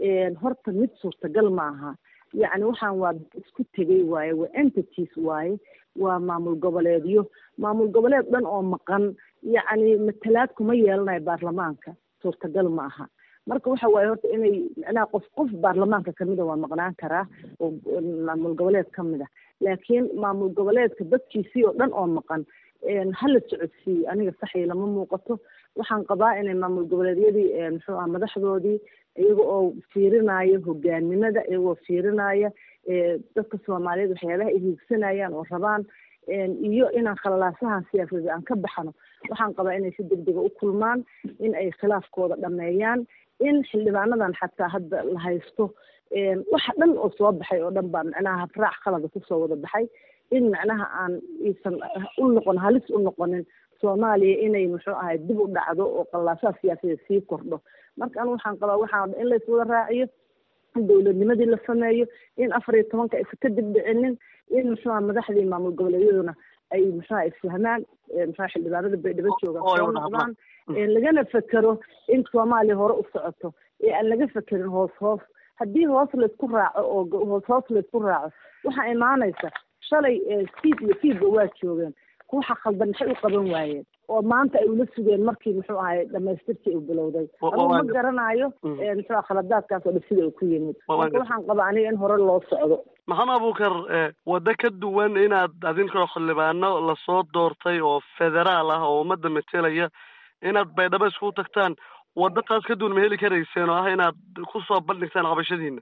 horta mid suurtagal ma aha. yacni waxaan waa isku tegay waaye, waa entities waaye, waa maamul goboleedyo, maamul goboleed dhan oo maqan, yacni matalaad kuma yeelanayo baarlamaanka, suurtagal ma aha. marka waxa waaye horta inay macnaha qof baarlamaanka kamida waa maqnaan karaa oo maamul goboleed kamida, laakiin maamul goboleedka dadkiisii oo dhan oo maqan hala socodsiiyo aniga saxii lama muuqato. waxaan qabaa inay maamul goboleedyadii muxuu ah madaxdoodii iyaga oo fiirinaayo hogaannimada, iyagoo fiirinaya dadka Soomaaliyeed waxyaabaha ay hiigsanayaan oo rabaan iyo inaan khalalaasahan siyaasadeed aan ka baxno. waxaan qabaa inay si degdega u kulmaan, in ay khilaafkooda dhameeyaan, in xildhibaanadan xataa hadda la haysto waxa dhan oo soo baxay oo dhan baa macnaha habraac khalada kusoo wada baxay, in macnaha aan iisan u noqon halis u noqonin Soomaaliya inay muxuu ahay dib u dhacdo oo khalalaasaha siyaasadeed sii kordho. marka anigu waxaan qabaa waxaan in la iswada raaciyo, in dowladnimadii la sameeyo, in 14 aysan ka dib dhicinin, in muxuu madaxdii maamul goboleedyaduna ay muxuu isfahmaan, muxuu xildhibaanada baydhabo joogaan lagana fekero in Soomaaliya hore u socoto ee aan laga fekerin hoos. haddii hoos la isku raaco oo hoos la isku raaco waxa imaanaysa shalay fiidba waa joogeen, waxa khaldan maxay u qaban waayeen oo maanta ay ula sugeen markii muxuu ahay dhamaystirkii uu bilowday. ma garanayo muxuu khaladaadkaas oo sida uu ku yimid. waxaan qabaa aniga in hore loo socdo. maxamed abuukar wada ka duwan inaad adinkoo xildhibaano lasoo doortay oo federaal ah oo ummadda metelaya inaad baydhabo isku tagtaan, wadadaas ka duwan ma heli karayseen oo ah inaad kusoo bandhigtaan qabashadiina?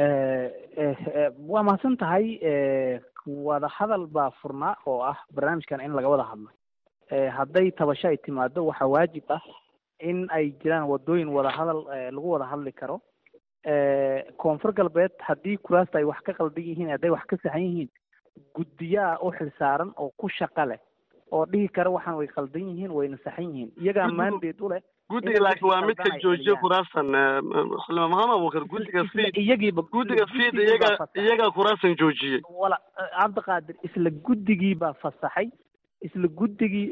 waa mahadsan tahay. wada hadal baa furnaa oo ah barnaamijkan in laga wada hadlo. hadday tabasho ay timaado waxaa waajib ah in ay jiraan wadooyin wadahadal lagu wada hadli karo. koonfur galbeed haddii kuraasta ay wax ka qaldan yihiin, hadday wax ka saxan yihiin, guddiyaa u xilsaaran oo ku shaqa leh oo dhihi kara waxaan way qaldan yihiin wayna saxan yihiin, iyagaa mandate u leh. guddiga laakiin waa midka joojiyo kuraastan maxamed abuukar, guddiga fiid iyagaa kuraastan joojiyey. wala cabdiqaadir, isla guddigii baa fasaxay, isla guddigii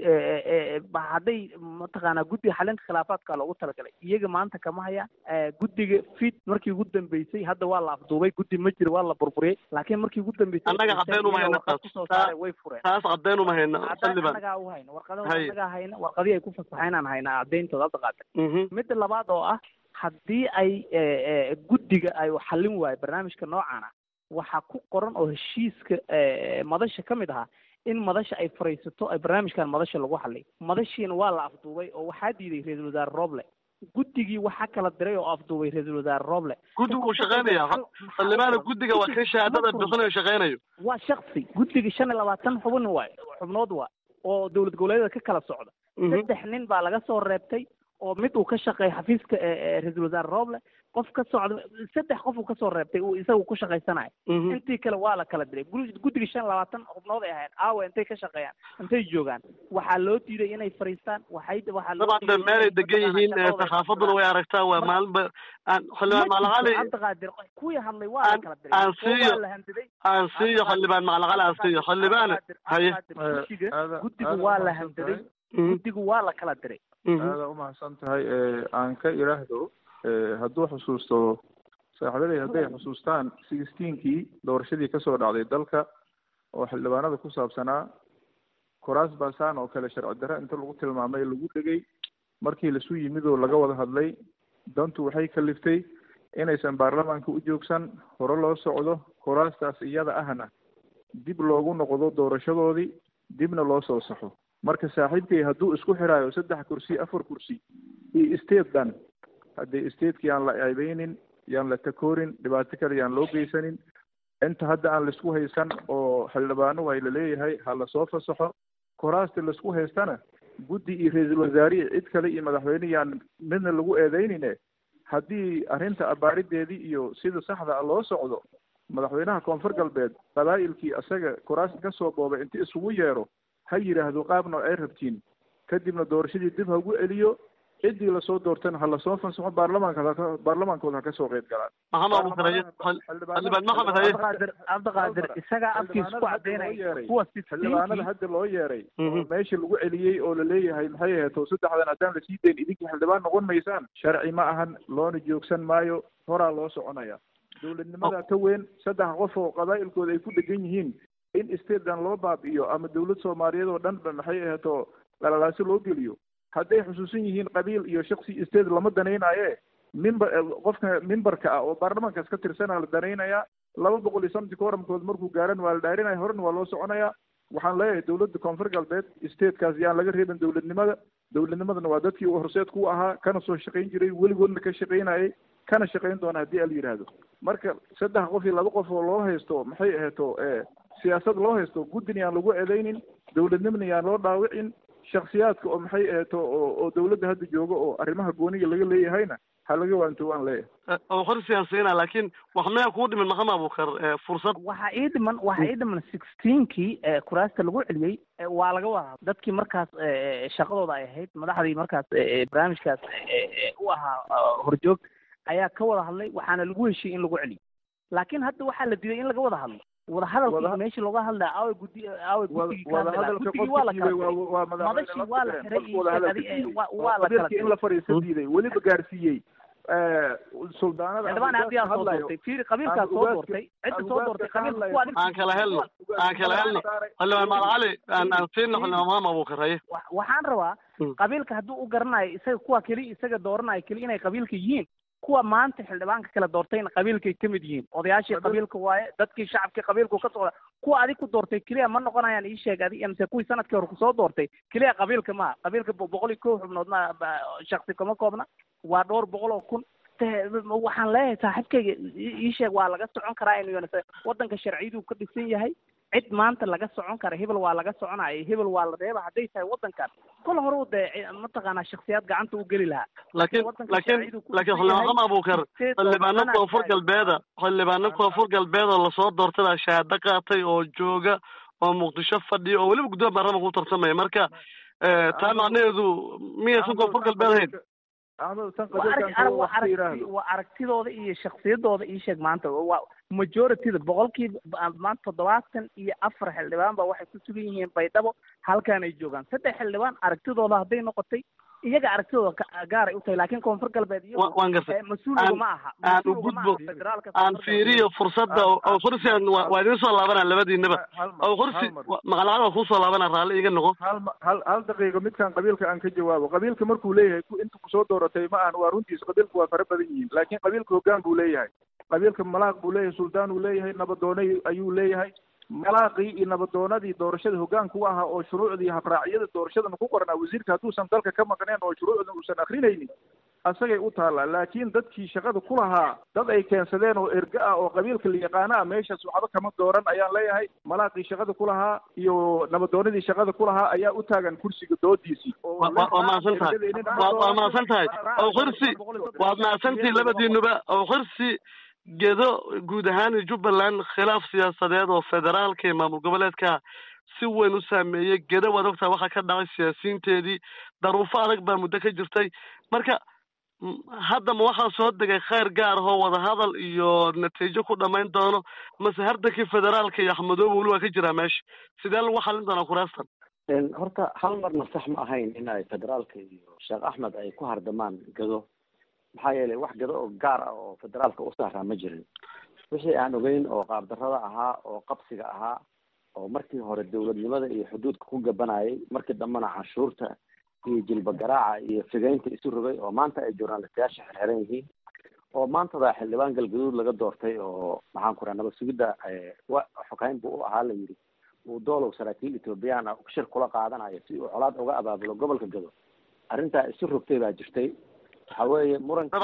hadday mataqaanaa guddiga xalinta khilaafaadka loogu talagalay, iyaga maanta kama hayaan. guddiga fiid markii ugu dambeysay hadda waa la afduubay, guddi ma jiro, waa la burburiyey, laakiin markii ugu dambeysay annaga cadeen uma hayna way fureen. taas cadeen uma hayna annagaa u hayna warqadaha hayna warqadii ay ku fasaxeen aan haynaa cadeyntooda cabdiqaadir. midda labaad oo ah haddii ay guddiga ay xallin waayo barnaamijka noocan ah, waxaa ku qoran oo heshiiska madasha ka mid ahaa in madasha ay fariisato ay barnaamijkan madasha lagu xallay. madashiina waa la afduubay oo waxaa diiday ra-iisul wasaare Roble. guddigii waxaa kala diray oo afduubay ra-iisul wasaare Roble. guddigu uu shaqeynaya xildhibaana guddiga waa kan shahaadada bixinayo shaqeynayo. waa shaksi guddiga 25 xubin xubnood waa oo dowlad goboleedyada ka kala socda. 3 nin baa laga soo reebtay oo mid uu ka shaqeeyo xafiiska ra-iisul wasaare Roble, qof ka socda 3 qof uu ka soo reebtay uu isagu ku shaqeysanayo. intii kale waa la kala diray. guddiga 25 xubnood ay ahayd aawe intay ka shaqeeyaan, intay joogaan, waxaa loo diiday inay fariistaan. waxaa loo diiday meel ay degan yihiin. saxaafaduna way aragtaa waa maalinba xildhibaan macalaqali cabdiqaadir kuwii hadlay waa la kala diray. aan siiyo xildhibaan macalaqali aan siiyo xildhibaan haye guddigu waa la handaday, guddigu waa la kala diray. aada umahadsan tahay. aan ka iraahdo hadduu xusuusto saaxiibaday, hadday xusuustaan 16kii doorashadii kasoo dhacday dalka oo xildhibaanada ku saabsanaa kuraas baasaan oo kale sharci darre inta lagu tilmaamay lagu dhegay, markii lasu yimid oo laga wada hadlay, dantu waxay kaliftay inaysan baarlamaanka u joogsan, hore loo socdo, kuraastaas iyada ahna dib loogu noqdo doorashadoodii, dibna loo soo saxo. marka saaxiibkay hadduu isku xiraayo 3 kursi 4 kursi iyo state-dan, haddii state-kii aan la ceebeynin, yaan la takoorin, dhibaato kale yaan loo geysanin, inta hadda aan laisku haysan oo xildhibaano waa la leeyahay ha lasoo fasaxo. kuraasta laisku haystana guddi iyo ra-iisul wasaarihi cid kale iyo madaxweyne yaan midna lagu eedeynine, haddii arrinta abaarideedii iyo sida saxda loo socdo, madaxweynaha koonfur galbeed qabaa'ilkii asaga kuraasta ka soo boobay inti isugu yeero ha yidhaahdo qaabna ay rabtiin, kadibna doorashadii dib ha ugu celiyo, ciddii lasoo doortana ha lasoo fasaxo, baarlamaankooda ha kasoo qeyb galaan. cabdiqaadir isagaa afkiisa ku cadeynaya kuwa xildhibaanada hadda loo yeeray oo meesha lagu celiyey oo laleeyahay maxay ahayd 3 haddaan lasii dayn idinkii xildhibaan noqon maysaan, sharci ma ahan, loona joogsan maayo, horaa loo soconaya. dowladnimada ka weyn 3 qof oo qabaa'ilkooda ay ku dhegan yihiin in state-dan loo baabi'iyo ama dowlad Soomaaliyeed oo dhan maxay ahayd oo lalalaasi loo geliyo. hadday xusuusan yihiin qabiil iyo shaksi state lama danaynaye, qofka mimbarka ah oo baarlamaankaas ka tirsanaa la danaynayaa. 200 kooramkood markuu gaaran waa la dhaarinaya, horena waa loo soconaya. waxaan leeyahay dowladda koonfur galbeed state-kaas yaan laga reebin dowladnimadana waa dadkii uu horseed ku ahaa, kana soo shaqayn jiray, weligoodna ka shaqaynayay, kana shaqayn doona haddii ala yidhaahdo. marka 3 qof iyo 2 qof oo loo haysto maxay aheeto siyaasad loo haysto, guddina yaan lagu eedeynin, dowladnimana yaan loo dhaawicin, shaksiyaadka oo maxay aheeto oo dowladda hadda jooga oo arrimaha gooniga laga leeyahayna ha laga waanto waan leeyahay. oo hor siyaasiyiina laakiin wax maya kuu dhiman maxamed abuukar fursad waxaa ii dhiman 16kii kuraasta lagu celiyey waa laga wada dadkii markaas shaqadooda ay ahayd, madaxdii markaas barnaamijkaas u ahaa horjoog ayaa ka wada hadlay, waxaana lagu heshiiyey in lagu celiyo. laakiin hadda waxaa la diiday in laga wada hadlo. wadahadalkii meesha looga hadlaya aawe guddigii waa la xiray, waa la kala in la fariiso diiday, weliba gaarsiiyey suldaanada xildhibaan haddii aad soo doortay fiiri qabiilkaas soo doortay cidda soo doortay qabiilka kuwa aan kala helno xildhibaan macalaqali aan siino xildhibaan maxamed abuukar haye. waxaan rabaa qabiilka hadduu u garanayo isaga kuwa keli isaga dooranayo keli inay qabiilka yihiin, kuwa maanta xildhibaanka kala doortayna qabiilkay ka mid yihiin, odayaashii qabiilka waaye, dadkii shacabkii qabiilku ka socda. kuwa adig ku doortay keliya ma noqonayaan, ii sheeg adig mise kuwii sanadkii hore kusoo doortay keliya qabiilka maaha. qabiilka 101 xubnood ma shaksi kama koobna, waa dhowr boqol oo kun. waxaan leeyahay saaxiibkayga ii sheeg waa laga socon karaa inuu waddanka sharciyadu ka dhisan yahay, cid maanta laga socon kara hebel waa laga soconaya hebel waa la reeba hadday tahay waddankan kol hore u dee mataqaanaa shaksiyaad gacanta u geli lahaa laakiin xildhibaan abuukar xildhibaano koonfur galbeed oo lasoo doortay baa shahaado qaatay oo jooga oo muqdisho fadhiya oo weliba gudoomiye baarlamaanka u tartamaya marka taa macnaheedu miyaysan koonfur galbeed ahayn waa aragtidooda iyo shaksiyadooda ii sheeg maanta waa majorityda boqolkiiba maanta 74 xildhibaan baa waxay ku sugan yihiin baydhabo halkaan ay joogaan 3 xildhibaan aragtidooda hadday noqotay iyaga aragtidooda gaaray u tahay laakiin koonfur galbeed mas-uuliga ma aha aan u gudbo aan fiiriyo fursadda oo kursi waa idin soo laabanaa labadiinaba oo kursi maqalacada kuu soo laabanaa raalli iga noqo hal daqiiqo midkaan qabiilka aan ka jawaabo qabiilka markuu leeyahay inta kusoo dooratay ma ahan waa runtiisa qabiilku waa fara badan yihiin laakiin qabiilka hoggaan buu leeyahay qabiilka malaaq buu leeyahay suldaan uu leeyahay nabadoone ayuu leeyahay malaaqii iyo nabadoonadii doorashada hoggaanka u ahaa oo shuruucdii habraacyada doorashadana ku qoranaa wasiirka hadduusan dalka ka maqneen oo shuruucdan uusan akrinaynin asagay u taallaa laakiin dadkii shaqada ku lahaa dad ay keensadeen oo erga ah oo qabiilka la yaqaana ah meeshaas waxba kama dooran ayaan leeyahay malaaqii shaqada ku lahaa iyo nabadoonadii shaqada ku lahaa ayaa u taagan kursiga doodiisii waa mahadsan tahay oo kursi waad mahadsantihi labadiinuba oo kursi gedo guud ahaan jubbaland khilaaf siyaasadeed oo federaalka iyo maamul goboleedka si weyn u saameeyey gedo waad ogtahay waxaa ka dhacay siyaasiyiinteedii daruufo adag baa muddo ka jirtay marka hadda ma waxaa soo degay khayr gaar ahoo wadahadal iyo natiijo ku dhamayn doono mase hardankii federaalka iyo axmedoobe weli waa ka jiraa meesha sidee lagu xalin doonaa kuraastan horta hal marna sax ma ahayn in ay federaalka iyo sheekh axmed ay ku hardamaan gado maxaa yeelay wax gado oo gaar ah oo federaalka u saaraa ma jirin wixii aan ogeyn oo qaabdarrada ahaa oo qabsiga ahaa oo markii hore dawladnimada iyo xuduudka ku gabanayay markii dambena canshuurta iyo jilba garaaca iyo figeynta isu rogay oo maanta ay journalistayaasha xirxiran yihiin oo maantada xildhibaan galgaduud laga doortay oo maxaan ku raha nabad sugidda xogeyn buu u ahaa la yidhi uu doolow saraakiil ethoobiyan ah shir kula qaadanayo si uu colaad uga abaabulo gobolka gado arrintaa isu rogtay baa jirtay waxa weeye muranka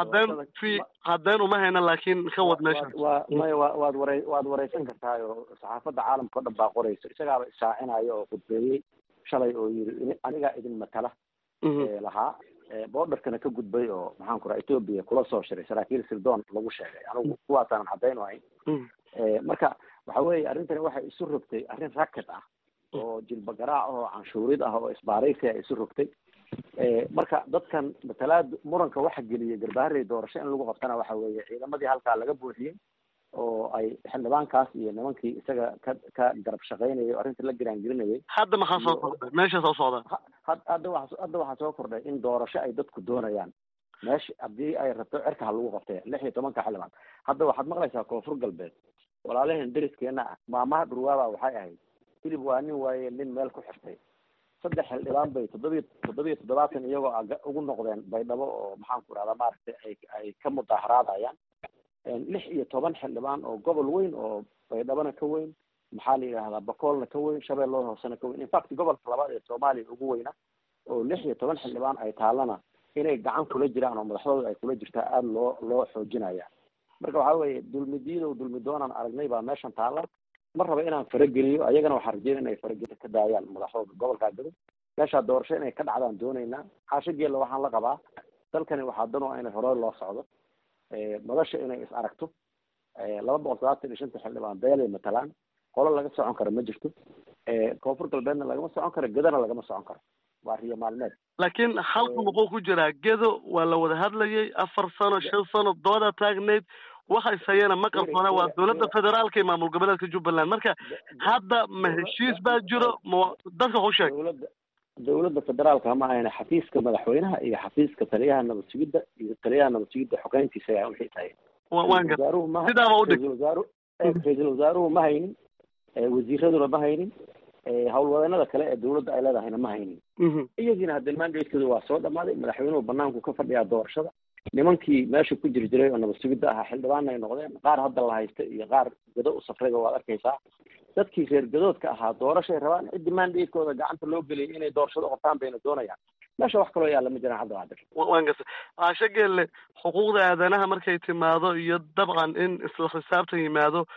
cadeen uma hayna laakiin ka wad meesha waad wareysan kartaa oo saxaafadda caalamka o dhan baa qorayso isagaaba ishaacinayo oo khudbeeyey shalay oo yiri anigaa idin matala lahaa borderkana ka gudbay oo maxaan ku raha ethoobia kula soo shiray saraakiil sirdoon lagu sheegay anigu kuwaasaanan caddayn u hayn marka waxa weeye arrintani waxay isu rogtay arrin racket ah oo jilba garaac oo canshuurid ah oo isbaaraysi ay isu rogtay marka dadkan matalaad muranka waxa geliyay garbaharey doorasho in lagu qabtana waxa weeye ciidamadii halkaa laga buuxiyey oo ay xildhibaankaas iyo nimankii isaga ka garab shaqaynayay oo arrinta la giraangelinayay hadda maxaa soo kordhay meesha soo socda hadda waxaa soo kordhay in doorasho ay dadku doonayaan meesha haddii ay rabto cirka ha lagu qabtay 16 xildhibaan hadda waxaad maqlaysaa koonfur galbeed walaalaheen deriskeena ah maamaha dhurwaaba waxay ahayd hilib waa nin waaye nin meel ku xirtay 3 xildhibaan bay 7 iyagoo ugu noqdeen baydhabo oo maxaan ku rahdaa maaragtay ay ka mudaaharaadayaan 16 xildhibaan oo gobol weyn oo baydhabona ka weyn maxaa la yidhahdaa bakoolna ka weyn shabeellada hoosena ka weyn infact gobolka labaad ee soomaaliya ugu weyna oo 16 xildhibaan ay taalana inay gacan kula jiraan oo madaxdooda ay kula jirtaa aada loo xoojinaya marka waxaa weeye dulmi doonaan aragnay baa meeshan taala ma raba inaan farageliyo ayagana waxaa rajeynaya inay farageli ka daayaan madaxdooda gobolkaa gado meeshaa doorasho inay ka dhacdaan doonaynaa xaasho geella waxaan la qabaa dalkani waxaa dan oo inay hore loo socdo madasha inay is aragto 275 xildhibaan beelay matalaan qolo laga socon karo ma jirto koonfur galbeedna lagama socon karo gedana lagama socon karo waa riyo maalmeed laakiin halku muxuu ku jiraa gedo waa la wada hadlayay 4 sano 5 sano dooda taagneyd waxay sayana ma qarsoona waa dowladda federaalka iyo maamul goboleedka jubbaland marka hadda ma heshiis baa jiro dadka ku sheeg dowladda federaalka ma ahayna xafiiska madaxweynaha iyo xafiiska taliyaha nabad sugidda iyo taliyaha nabad sugidda xogeyntiisa ayaa wixii tahay ra-iisul wasaaruhu ma haynin wasiiraduna ma haynin howlwadeenada kale ee dowladda ay leedahayna ma haynin iyagiina hadda mandatekooda waa soo dhamaaday madaxweynuhu banaanku ka fadhiyaa doorashada nimankii meesha ku jiri jiray oo nabad sugidda ahaa xildhibaanna ay noqdeen qaar hadda la haysta iyo qaar gado u safrayba waad arkaysaa dadkii reer gadoodka ahaa doorashay rabaan ciddi mandatekooda gacanta loo geliyay inay doorashada qabtaan bayna doonayaan meesha wax kaloo yaalla ma jiraan cabdiqaadir waan gartay caasho geelle xuquuqda aadanaha markay timaado iyo dabcan in isla xisaabtan yimaado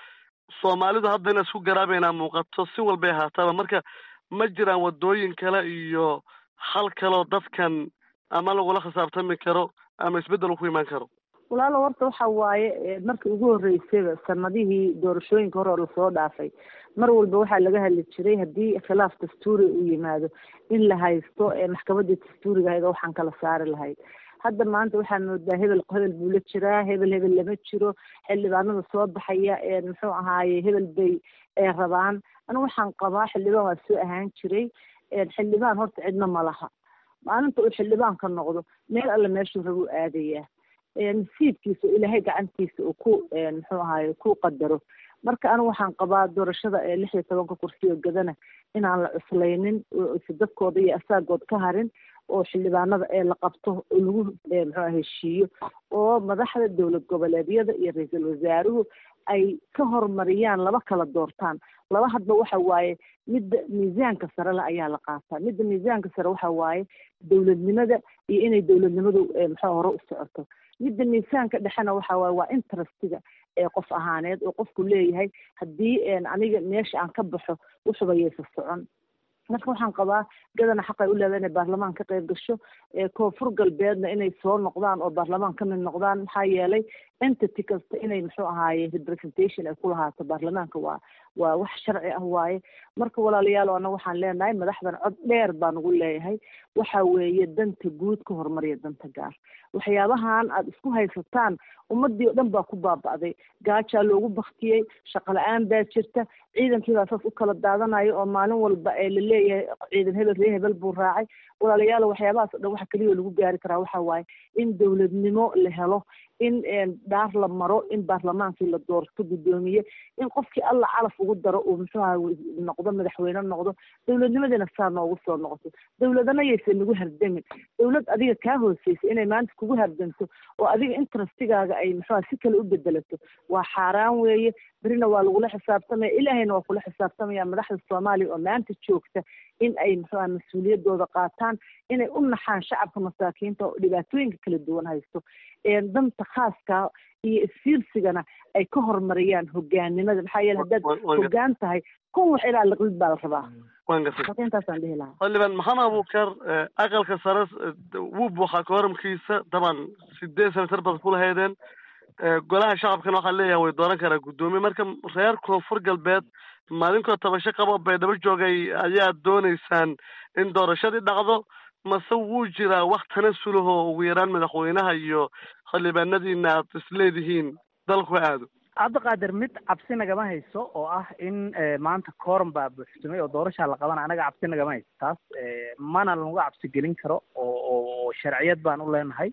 soomaalidu hadda inaan isku garaabaynaa muuqato si walbay ahaataba marka ma jiraan wadooyin kale iyo hal kaloo dadkan ama lagula khisaabtami karo ama isbeddel ku imaan karo? walaalo horta waxa waaye markii ugu horreysayba sanadihii doorashooyinka hore oo lasoo dhaafay mar walba waxaa laga hadli jiray haddii khilaaf dastuuri uu yimaado in la haysto maxkamadda dastuuriga ahayd oo waxaan kala saari lahayd. hadda maanta waxaan moodaa hebel buu la jiraa, hebel lama jiro, xildhibaanada soo baxaya muxuu ahaaye hebel bay rabaan. anigu waxaan qabaa xildhibaan waa soo ahaan jiray, xildhibaan horta cidna ma laha. maalinta uu xildhibaanka noqdo meel alle meeshuu rabu aadayaa, nasiibkiisa oo ilaahay gacantiisa uu ku muxuu ahaaye ku qadaro. marka anigu waxaan qabaa doorashada 16 kursi oo gadana inaan la cuslaynin oo dadkooda iyo asaagood ka harin, oo xildhibaanada la qabto oo lagu muxuu heshiiyo, oo madaxda dowlad goboleedyada iyo ra'iisul wasaaruhu ay ka hormariyaan laba kala doortaan. laba hadba waxa waaye midda miisaanka sare la ayaa la qaataa. midda miisaanka sare waxa waaye dowladnimada iyo inay dowladnimadu muxuu hore u socoto. midda miisaanka dhexena waxa waaye waa interestiga qof ahaaneed oo qofku leeyahay haddii aniga meesha aan ka baxo wuxuba yeysa socon. marka waxaan qabaa gadana xaqay u leedahay inay baarlamaan ka qayb gasho, koonfur galbeedna inay soo noqdaan oo baarlamaan ka mid noqdaan. maxaa yeelay entity kasta inay muxuu ahaaye representation ay ku lahaato baarlamaanka waa wax sharci ah waaye. marka walaalayaal ana waxaan leenahay madaxdan cod dheer baan ugu leeyahay, waxa weeye danta guud ka hormariya danta gaar. waxyaabahan aad isku haysataan ummadii oo dhan baa ku baaba'day, gaajaa loogu baktiyey, shaqo la-aan baa jirta, ciidankii baa saas u kala daadanayo oo maalin walba laleeyahay ciidan hebel ree hebel buu raacay. walaalayaal waxyaabahaas o dhan waxa keliya lagu gaari karaa waxa waaye in dowladnimo la helo, in dhaar la maro, in baarlamaankii la doorto guddoomiye, in qofkii alla calaf ugu daro uu muxuuha noqdo madaxweyne noqdo, dowladnimadina saa noogu soo noqoto. dowladana yaysan nagu hardamin. dowlad adiga kaa hooseysa inay maanta kugu hardamto oo adiga interestigaaga ay muxuuha si kale u bedelato waa xaaraan weeye. berina waa lagula xisaabtamaya, ilaahayna waa kula xisaabtamaya. madaxda soomaaliya oo maanta joogta in ay muxuuha mas-uuliyadooda qaataan, inay u naxaan shacabka masaakiinta oo dhibaatooyinka kala duwan haysto, danta khaaska iyo isfiirsigana ay ka hormariyaan hogaanimada. maxaa yeele haddaad hogaan tahay kun wax ilaa liqlid baa la rabaa. intaasaan dhihi lahaa. xildhibaan maxamed abuukar, aqalka sare wuu buuxaa kooramkiisa daban 8 senatar baad ku lahaydeen, golaha shacabkana waxaa leeyahay way dooran karaa guddoomiye. marka reer koonfur galbeed maalinkoo tabasho qabo baydhabo joogay ayaa doonaysaan in doorashadii dhacdo, mase wuu jiraa wax tanasulaho ugu yaraan madaxweynaha iyo xildhibaanadiina aad isleedihiin dalku aado? cabdiqaadir, mid cabsi nagama hayso oo ah in maanta kooram baa buuxsamay oo doorashaa la qabana. anaga cabsi nagama hayso taas, mana lagu cabsi gelin karo oo sharciyad baan u leenahay.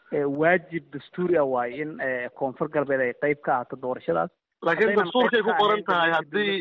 waajib dastuuri ah waaye in koonfur galbeed ay qayb ka ahaato doorashadaas. laakiin dastuurkay ku qoran tahay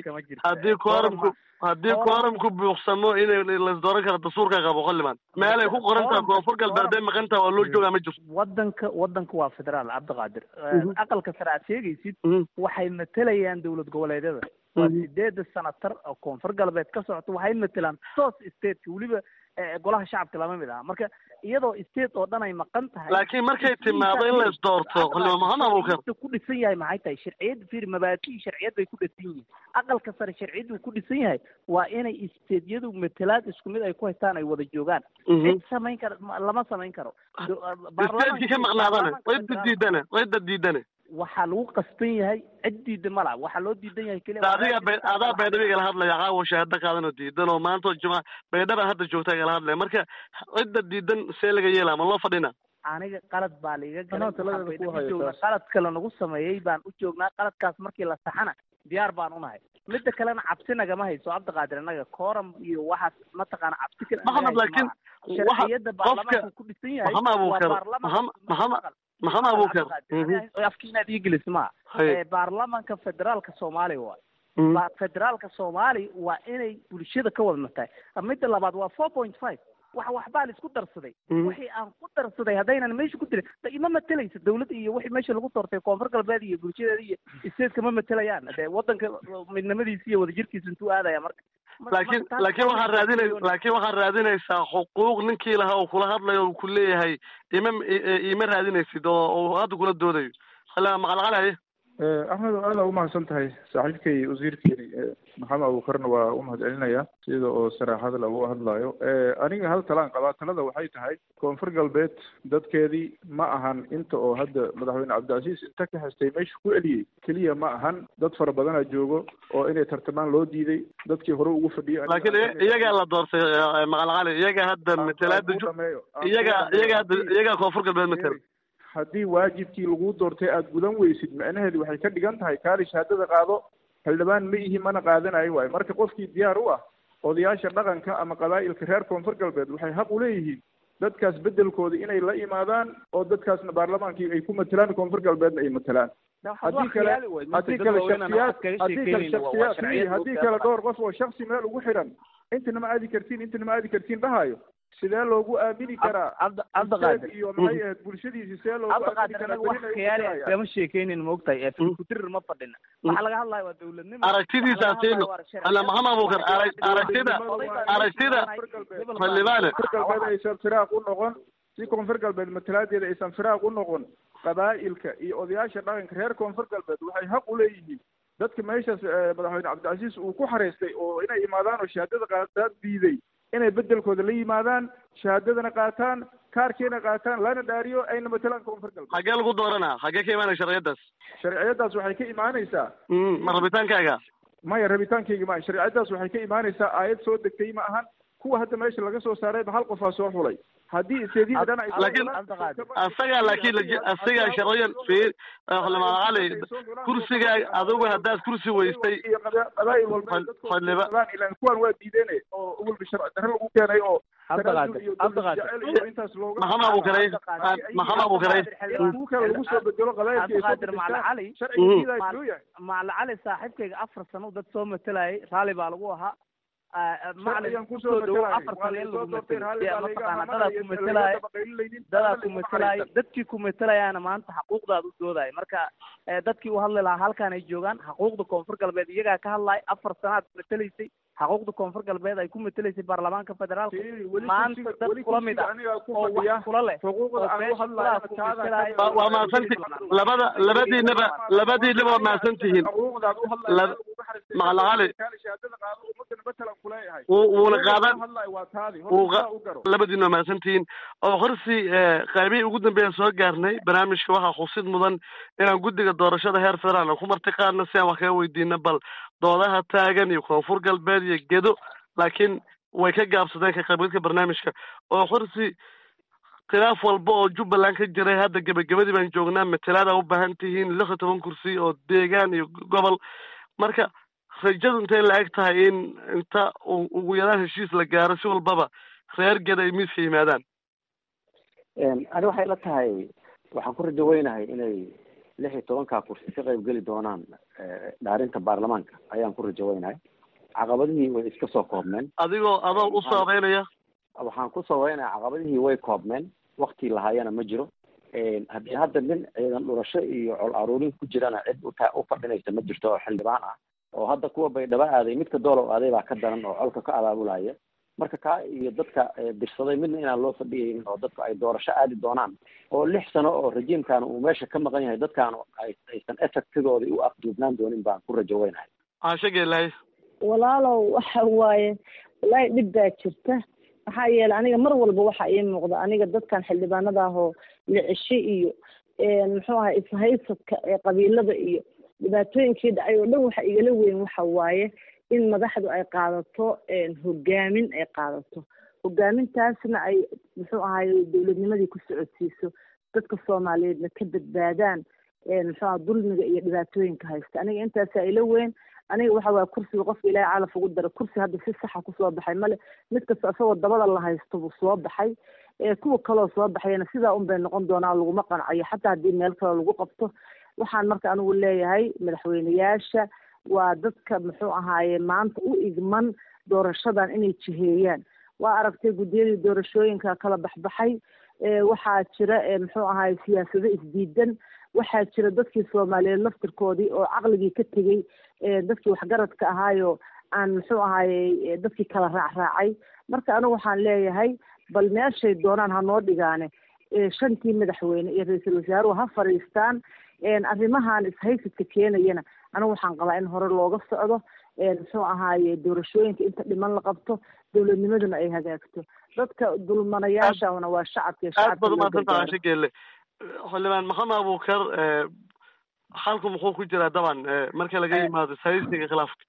haddii kooramku buuqsamo inay lasdooran karo dastuurka qabo xildhibaan. meelay ku qoran tahay koonfur galbeed hadday maqan tahay waa loo joogaa ma jirto. wadanka waa federaal cabdiqaadir. aqalka sare aad sheegaysid waxay matelayaan dowlad goboleedyada. waa 8 senatar oo koonfur galbeed ka socoto waxay matelaan toos state, weliba golaha shacabka lama mid aha. marka iyadoo state oo dhan ay maqan tahay, laakiin markay timaado in la isdoorto xildhibaan maxamed abuukar ku dhisan yahay maxay tahay sharciyad fiir mabaadi sharciyad bay ku dhisan yihiin. aqalka sare sharciyadu ku dhisan yahay waa inay stateyadu matalaad isku mid ay ku haystaan ay wada joogaan. cid samayn karo lama samayn karo. baarlamaanka ka maqnaadana way diidane waxaa lagu qasban yahay cid diida ma laha. waxaa loo diidan yahay keliya adaa baydhaba igala hadlaya caawa shahaado qaadan oo diidan oo maanta juma baydhaba hadda joogta igala hadlaya. marka cidda diidan see laga yeelaa ma loo fadhina? aniga qalad baa laiga galay, qalad kale nagu sameeyey baan u joognaa. qaladkaas markii la saxana diyaar baan unahay. midda kalena cabsi nagama hayso cabdiqaadir. anaga kooram iyo waxaas mataqaana cabsi kale maxamed, laakiin sharciyada baarlamaanka ku dhisan yahay maxamed abuukar afkiinaad iigelis maha. baarlamaanka federaalka soomaaliya waay. federaalka soomaaliya waa inay bulshada ka wada matahay. midda labaad waa 4.5 waxbaa la isku darsaday. wixii aan ku darsaday haddaynan meesha ku dirin ima matelaysa dawladda iyo wixii meesha lagu doortay koonfur galbeed iyo bulshadeeda iyo isteedka ma matelayaan. dee wadanka midnimadiisa iyo wadajirkiisa intuu aadaya marka. laakiin waxaad raadinaysaa xuquuq ninkii lahaa oo kula hadlayo oo ku leeyahay ima raadinaysid oo hadda kula doodayo. maqalqalaya axmed aada u mahadsan tahay saaxiibkay wasiirkeeni maxamed abuukarna waa u mahad celinaya sida oo saraaxada lagu hadlayo aniga hal talaan qabaa. talada waxay tahay koonfur galbeed dadkeedii ma ahan inta oo hadda madaxweyne cabdicasiis inta ka haystay meesha ku eliyey keliya ma ahan, dad fara badanaa joogo oo inay tartamaan loo diiday, dadkii hore ugu fadhiyay. laakiin iyagaa la doortay maqalqali, iyaga hadda matalaada iyagaa koonfur galbeed matala. haddii waajibkii lagu doortay aada gudan weysid macnaheedu waxay ka dhigan tahay kaali shahaadada qaado, xildhibaan ma ihi mana qaadanayo waayo. marka qofkii diyaar u ah odayaasha dhaqanka ama qabaa'ilka reer koonfur galbeed waxay xaq u leeyihiin dadkaas bedelkooda inay la imaadaan oo dadkaasna baarlamaankii ay ku matelaan, koonfur galbeedna ay matelaan. haddii kale dhowr qof oo shaksi meel ugu xiran intana ma aadi kartiin dhahayo, sidee loogu aamini karaa iyo maxay ahayd bulshadiisi see loogu kama sheekeynin maogtahay kutir ma fadhina waxa laga hadlayo waa dawladnimo aragtidiisa siino ana maxamed abuukar aragtida xildhibaane galbeed aysan firaaq u noqon, si koonfur galbeed matalaadeeda aysan firaaq u noqon. qabaa'ilka iyo odayaasha dhaqanka reer koonfur galbeed waxay xaq u leeyihiin dadka meeshaas madaxweyne cabdicasiis uu ku xareystay oo inay imaadaan oo shahaadada qaadaan diiday inay bedelkooda la yimaadaan, shahaadadana qaataan, kaarkeena qaataan, lana dhaariyo, ayna matalaan koonfur galbeed. xagee lagu dooranaa? xagee ka imaanaya sharciyadaas? sharciyadaas waxay ka imaanaysaa ma rabitaankaaga? maya rabitaankayga ma. sharciyadaas waxay ka imaanaysaa aayad soo degtay ma ahan. kuwa hadda meesha laga soo saarayba hal qofaa soo xulay. haddii seedii dhan ay laakiin asaga sharciyan fiir xildhibaan cali kursiga adigu haddaad kursi weystay qabaa'il walba ilaan kuwan waa diideen oo walba sharci darro lagu keenay oo intaas looga maxamed abuukaray lagu soo bedelo qabaa'ilka macala cali saaxiibkayga 4 sano dad soo matalayay raalli baa lagu ahaa macalin kusoo dhawo 4 sano dadaa ku matalay dadkii ku matalayaana maanta xaquuqdaad u doodaya. marka dadkii u hadli lahaa halkaan ay joogaan, xaquuqda koonfur galbeed iyagaa ka hadlaya. 4 sanaad matalaysay xaquuqda koonfur galbeed ay ku matalaysay baarlamaanka federaalka. maanta dad kula mid ah oo wax kula leh waa maasanti labadiinaba waa maasantihiin macalaqali wuuna qaadan labadiina waa maasantihiin oo horsi qaybihii ugu dambeeya soo gaarnay barnaamijka. waxaa xusid mudan inaan guddiga doorashada heer federaal ku marti qaadna si aan wax kaga weydiino bal doodaha taagan iyo koonfur galbeed iyo gedo, laakiin way ka gaabsadeen ka qaybgalka barnaamijka. oo horsi khilaaf walba oo jubbaland ka jiray hadda gebagabadii baan joognaa, matalaada u baahan tihiin 16 kursi oo deegaan iyo gobol. marka rajadu intay la eg tahay in inta ugu yaraan heshiis la gaaro si walbaba reer geda ay miiska yimaadaan? ani waxay la tahay waxaan ku rajo weynahay inay 16 kursi ka qayb geli doonaan dhaarinta baarlamaanka ayaan ku rajo weynahay. caqabadihii way iska soo koobmeen. adoo u sababeynaya? waxaan ku sababeynaya caqabadihii way koobmeen, wakti lahaayana ma jiro. haddii hadda nin ciidan dhurasho iyo col aruurin ku jirana cid u fadhinaysa ma jirto oo xildhibaan ah, oo hadda kuwa baydhabo aaday midka doolow aaday baa ka daran oo colka ka abaabulaya. marka kaa iyo dadka dirsaday midna inaan loo fadhiyaynin oo dadku ay doorasho aadi doonaan oo 6 sano oo rajiimkan uu meesha ka maqan yahay dadkaan aysan effectigoodii u afduubnaan doonin baan ku rajo weynahay. sheegay walaalow waxa waaye wallaahi dhib baa jirta. maxaa yeelay aniga mar walba waxa ii muuqda aniga dadkan xildhibaanada ah oo licisho iyo muxuu ahaa ishaysadka qabiilada iyo dhibaatooyinkii dhacay oo dhan waxa igala weyn waxa waaye in madaxdu ay qaadato hogaamin ay qaadato. hogaamintaasna ay muxuu ahaay dowladnimadii ku socodsiiso, dadka Soomaaliyeedna ka badbaadaan muxuu ahaa dulmiga iyo dhibaatooyinka haysta. aniga intaasaa ila weyn. aniga waxa waa kursiga qofka ilaahay calaf ugu daro. kursi hadda si saxa kusoo baxay male, mid kasta isagoo dabada la haysto buu soo baxay. kuwa kaloo soo baxayna sidaa un bay noqon doonaa, laguma qancayo xataa haddii meel kale lagu qabto. waxaan marka anigu leeyahay madaxweyneyaasha waa dadka muxuu ahaaye maanta u igman doorashadan inay jiheeyaan. waa aragtay guddiyadii doorashooyinka kala baxbaxay. waxaa jira muxuu ahaaye siyaasado isdiidan. waxaa jira dadkii Soomaaliyeed laftirkoodii oo caqligii ka tegey, dadkii waxgaradka ahaayo aan muxuu ahaaye dadkii kala raacraacay. marka anigu waxaan leeyahay bal meeshay doonaan ha noo dhigaane 5 madaxweyne iyo ra-iisul wasaaruhu ha fadhiistaan, arrimahan ishaysidka keenayana anigu waxaan qabaa in hore looga socdo muxuu ahaaye doorashooyinka inta dhiman la qabto dowladnimaduna ay hagaagto dadka dulmanayaashana waa shacabka aad baad umahadsantahay Caasho Geelle xildhibaan maxamed abuukar xalku muxuu ku jiraa daban marka laga yimaado ishaysiga khilaafka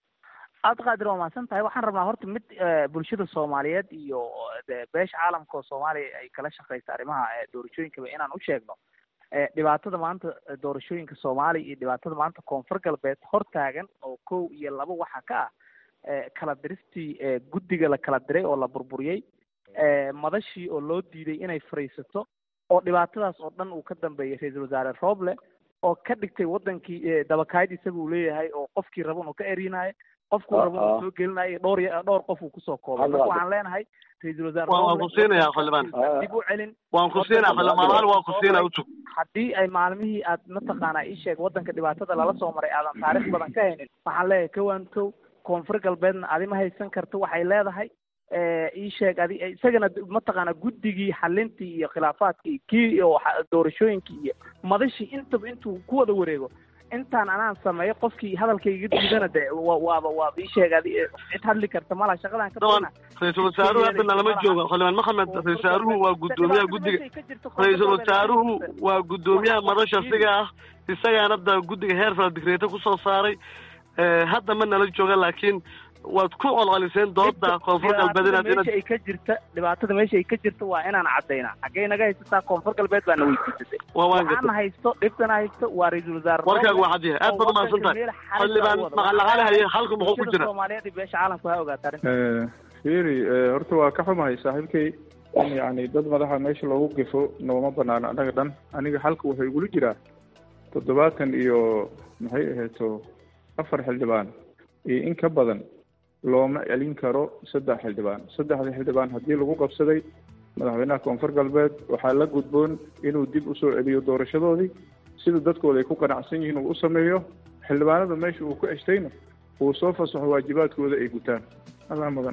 aad qaadir waa mahadsan tahay waxaan rabnaa horta mid bulshada soomaaliyeed iyo beesha caalamka oo soomaaliya ay kala shaqeysa arrimaha doorashooyinkaba inaan u sheegno dhibaatada maanta doorashooyinka soomaaliya iyo dhibaatada maanta koonfur galbeed hortaagan oo 1 iyo 2 waxa ka ah kala diristii guddiga la kala diray oo la burburiyey madashii oo loo diiday inay fariisato oo dhibaatadaas oo dhan uu ka dambeeyay ra-iisul wasaare Roble oo ka dhigtay wadankii dabakayd isaga uu leeyahay oo qofkii rabo inuu ka erinayo qofku rabo inuu soo gelinayo dhowr qof uu kusoo koobay marka waxaan leenahay ra-iisul wasaare waan ku siinayaa xildhibaan dib u celin waan ku siinayaa xildhibaan waan ku siinayaa u tug haddii ay maalmihii aad mataqaanaa ii sheeg wadanka dhibaatada lala soo maray aadan taariikh badan ka haynin waxaan leeyahay kawaantow koonfur galbeedna adima haysan karto waxay leedahay ii sheeg isagana mataqaanaa guddigii xalintii iyo khilaafaadkii kii oo doorashooyinkii iyo madashii intaba intuu ku wada wareego intaan anaan sameeyo qofkii hadalkayga diidana de waa ii sheeg cid hadli karta malaha shaqadan ka daban ra-iisul wasaaruhu hadda lama joogo xildhibaan maxamed ra-isul wasaaruhu waa guddoomiyaha guddiga ra-iisul wasaaruhu waa guddoomiyaha madasha siga ah isagaana hadda guddiga heer fala digreeta kusoo saaray hadda ma nala jooga laakiin waad ku colcoliseen dooda koonfur galbeed meesha ay ka jirta dhibaatada meesha ay ka jirta waa inaan caddaynaa xaggee naga haysataa koonfur galbeed baana weydiisatay waxaana haysto dhibtana haysto waa ra-iisul wasaare warkaaga waa cadyahay aad baad umahadsan tahay xildhibaan macalaqaale haye halka muxuu ku jira soomaaliyeed iyo beesha caalamku ha ogaata arrinta fiiri horta waa ka xumahay saaxiibkay in yacni dad madaxa meesha loogu gifo nooma banaano annaga dhan aniga halka wuxuu igula jiraa 70 iyo maxay ahayto 4 xildhibaan iyo in ka badan looma celin karo 3 xildhibaan 3 xildhibaan haddii lagu qabsaday madaxweynaha koonfur galbeed waxaa la gudboon inuu dib usoo celiyo doorashadoodii sida dadkooda ay ku qanacsan yihiin uu u sameeyo xildhibaanada meesha uu ku ceshtayna uu soo fasaxo waajibaadkooda ay gutaan adaa mudan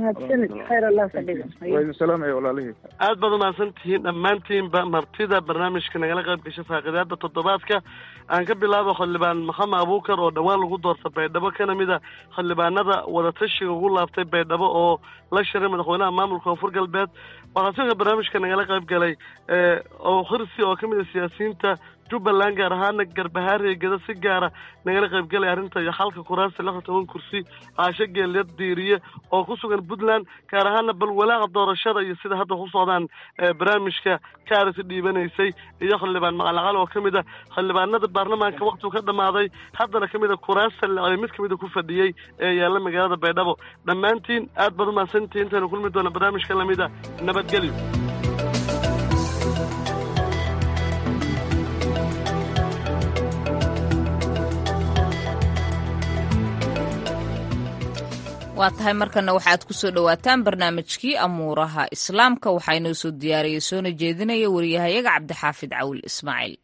salaamaya walaalihii aad baad umahadsan tihiin dhammaantiinba martida barnaamijka nagala qayb gashay faaqidaada toddobaadka aan ka bilaabo xildhibaan maxamed abuukar oo dhowaan lagu doorta baydhabo kana mid a xildhibaanada wadatashiga ugu laabtay baydhabo oo la shiray madaxweynaha maamulka koonfur galbeed waxaa sidoo barnaamijka nagala qayb galay oo khirsi oo kamid a siyaasiyiinta jubbaland gaar ahaana garbahaariga geda si gaara nagala qayb galay arrinta iyo xalka kuraasta 16 kursi Caasho Geelle diiriye oo ku sugan Puntland gaar ahaana bal walaaca doorashada iyo sida hadda ku socdaan barnaamijka kaarisi dhiibanaysay iyo xildhibaan macalaqal oo kamid ah xildhibaanada baarlamaanka waqtigu ka dhamaaday haddana kamid ah kuraasta mid kamid ah ku fadhiyay ee yaalla magaalada Baydhabo dhammaantiin aad baad umahadsantihiin intaanu kulmi doona barnaamijka lamid ah nabadgelyo waa tahay markana waxaad ku soo dhowaataan barnaamijkii amuuraha islaamka waxaa inoo soo diyaariyey soona jeedinaya wariyahayaga cabdixaafid cawil ismaaciil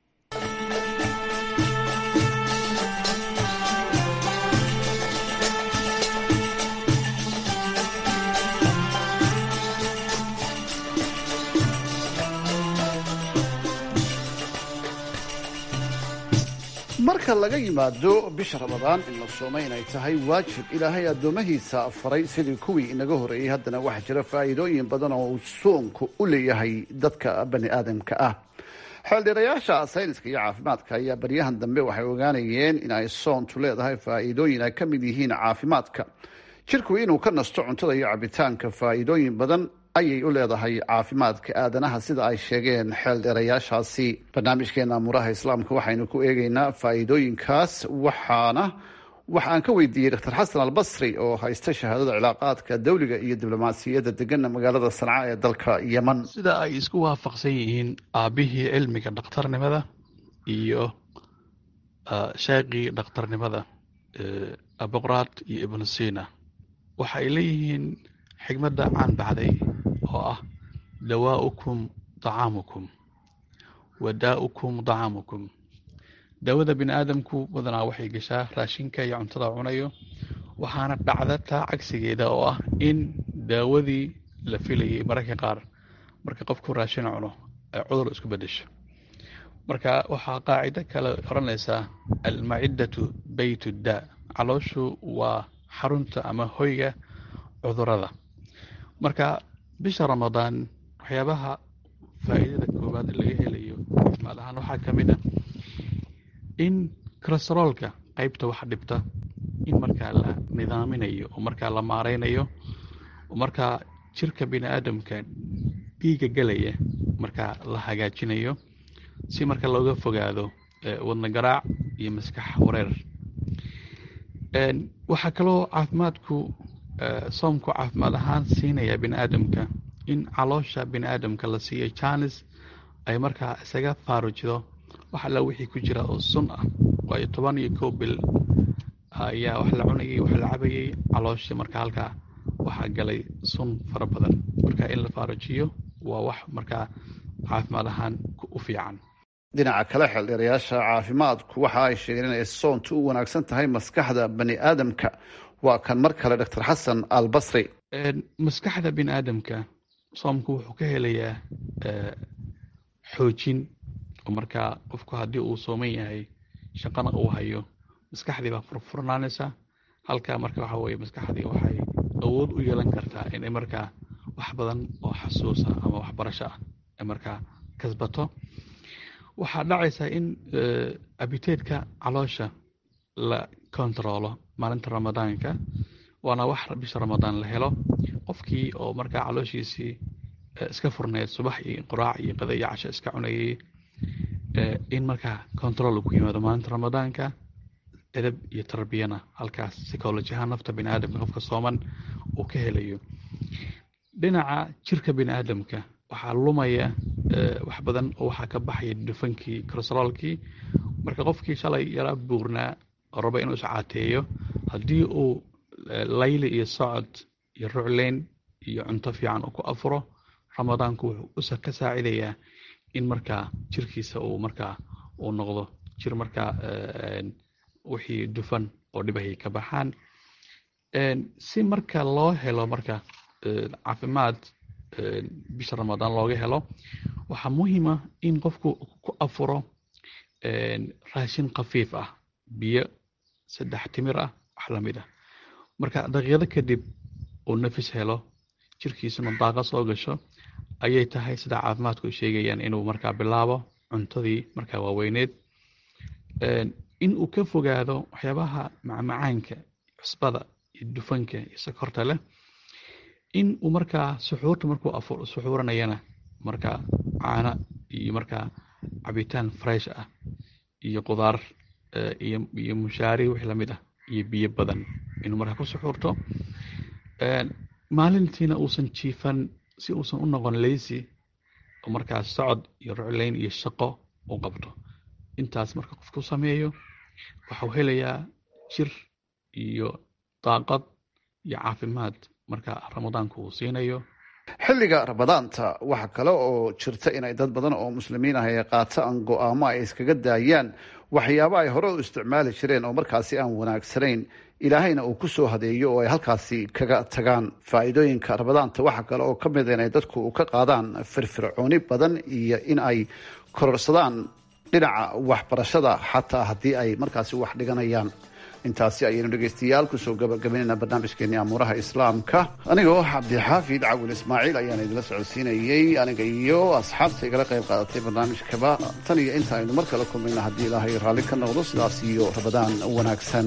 marka laga yimaado bisha ramadaan in la soomay inay tahay waajib ilaahay addoomahiisa faray sidii kuwii inaga horreeyey haddana waxaa jira faa'iidooyin badan oo uu soonku u leeyahay dadka bani aadamka ah xeeldheerayaasha sayniska iyo caafimaadka ayaa baryahan dambe waxay ogaanayeen in ay soontu leedahay faa'iidooyin ay ka mid yihiin caafimaadka jirku inuu ka nasto cuntada iyo cabitaanka faa'iidooyin badan ayay u leedahay caafimaadka aadanaha sida ay sheegeen xeeldheerayaashaasi barnaamijkeena amuuraha islaamka waxaynu ku eegaynaa faa'iidooyinkaas waxaan ka weydiiyey dr xasan albasri oo haysta shahaadada cilaaqaadka dawliga iyo diblomaasiyadda degana magaalada sanca ee dalka yeman sida ay isku waafaqsan yihiin aabihii cilmiga dhakhtarnimada iyo sheeqii dhakhtarnimada aboqraad iyo ibnu sina waxay leeyihiin xigmadda caan baxday oo ah dawaa'ukum dacaamukum wadaa'ukum dacaamukum dawada bini aadamku badanaa waxay gashaa raashinka iyo cuntada cunayo waxaana dhacda taa cagsigeeda oo ah in daawadii la filayay mararka qaar marka qofku raashin cuno ay cudur isku bedesho marka waxaa qaacido kale oranaysaa almacidatu bayt daa, calooshu waa xarunta ama hoyga cudurada. marka bisha ramadaan waxyaabaha faa'iidada koowaad laga helayo caafimaad ahaan waxaa ka mid ah in kolestaroolka qaybta wax dhibta in markaa la nidaaminayo oo markaa la maareynayo oo markaa jirka bini aadamka dhiiga galaya markaa la hagaajinayo si marka looga fogaado wadna garaac iyo maskax wareer. waxaa kaloo caafimaadku soomku caafimaad ahaan siinaya bini aadamka in caloosha bini aadamka la siiyo jaanis ay markaa isaga faarujido wax alla wixii ku jira oo sun ah. waayo 11 bil ayaa wax la cunayay wax la cabayay, caloosha markaa halkaa waxaa galay sun fara badan. marka in la faarujiyo waa wax markaa caafimaad ahaan u fiican. dhinaca kale xeeldheerayaasha caafimaadku waxa ay sheegeen inay soontu u wanaagsan tahay maskaxda bani aadamka. waa kan mar kale Dr. Xasan Albasri. maskaxda bini aadamka soomku wuxuu ka helayaa xoojin oo markaa qofku haddii uu sooman yahay shaqana uu hayo maskaxdii baa furfurnaanaysa. halkaa marka waxa weeye maskaxdii waxay awood u yeelan kartaa inay markaa wax badan oo xasuusa ama waxbarasho ah ay markaa kasbato. waxaa dhacaysa in abiteedka caloosha la kontrolo maalinta ramadaanka, waana wax bisha ramadaan la helo. qofkii oo markaa calooshiisii iska furneed subax iyo quraac iyo qada iyo casho iska cunayay in markaa control ku yimaado maalinta ramadaanka, edeb iyo tarbiyana halkaas psychology ahaan nafta bini aadamka qofka sooman uu ka helayo. dhinaca jirka bini aadamka waxaa lumaya wax badan oo waxaa ka baxaya dufankii kolestaroolkii. marka qofkii shalay yara buurnaa oo raba inuu iscaateeyo, haddii uu layli iyo socod iyo rucleyn iyo cunto fiican uu ku afuro, ramadaanku wuxuu ka saacidayaa in markaa jirkiisa uu markaa uu noqdo jir markaa wixii dufan oo dhibahay ka baxaan. si marka loo helo marka caafimaad bisha ramadaan looga helo, waxaa muhiima in qofku ku afuro raashin khafiif ah, biyo 3 timir ah, wax lamid ah. marka daqiiqado kadib uu nafis helo, jirkiisuna daaqa soo gasho, ayay tahay sida caafimaadku sheegayaan inuu markaa bilaabo cuntadii markaa waaweyneed. in uu ka fogaado waxyaabaha macmacaanka, cusbada iyo dufanka iyo sokorta leh. in uu markaa suxuurta markuu suxuuranayana markaa caana iyo markaa cabitaan fresh ah iyo qudaar iyo mushaari wix lamid ah iyo biyo badan inuu markaa ku suxuurto. maalintiina uusan jiifan si uusan u noqon lazy oo markaa socod iyo rucleyn iyo shaqo u qabto. intaas marka qofku sameeyo waxuu helayaa jir iyo daaqad iyo caafimaad marka ramadaanku uu siinayo. xilliga ramadaanta waxa kale oo jirta inay dad badan oo muslimiin ah ay qaataan go'aamo ay iskaga daayaan waxyaabo ay hore u isticmaali jireen oo markaasi aan wanaagsanayn, ilaahayna uu ku soo hadeeyo oo ay halkaasi kaga tagaan. faa'iidooyinka ramadaanta waxa kale oo ka mid ah inay dadku ka qaadaan firfircooni badan iyo in ay kororsadaan dhinaca waxbarashada xataa haddii ay markaasi wax dhiganayaan. intaasi ayaynu dhegaystayaal kusoo gabagabaynayna barnaamijkeennii amuuraha islaamka. anigoo cabdixaafid cawil ismaaciil ayaan idinla socodsiinayey, aniga iyo asxaabta igala qayb qaadatay barnaamijkaba. tan iyo inta aynu mar kale kulmayna haddii ilaahay raalli ka noqdo, sidaas iyo ramadaan wanaagsan.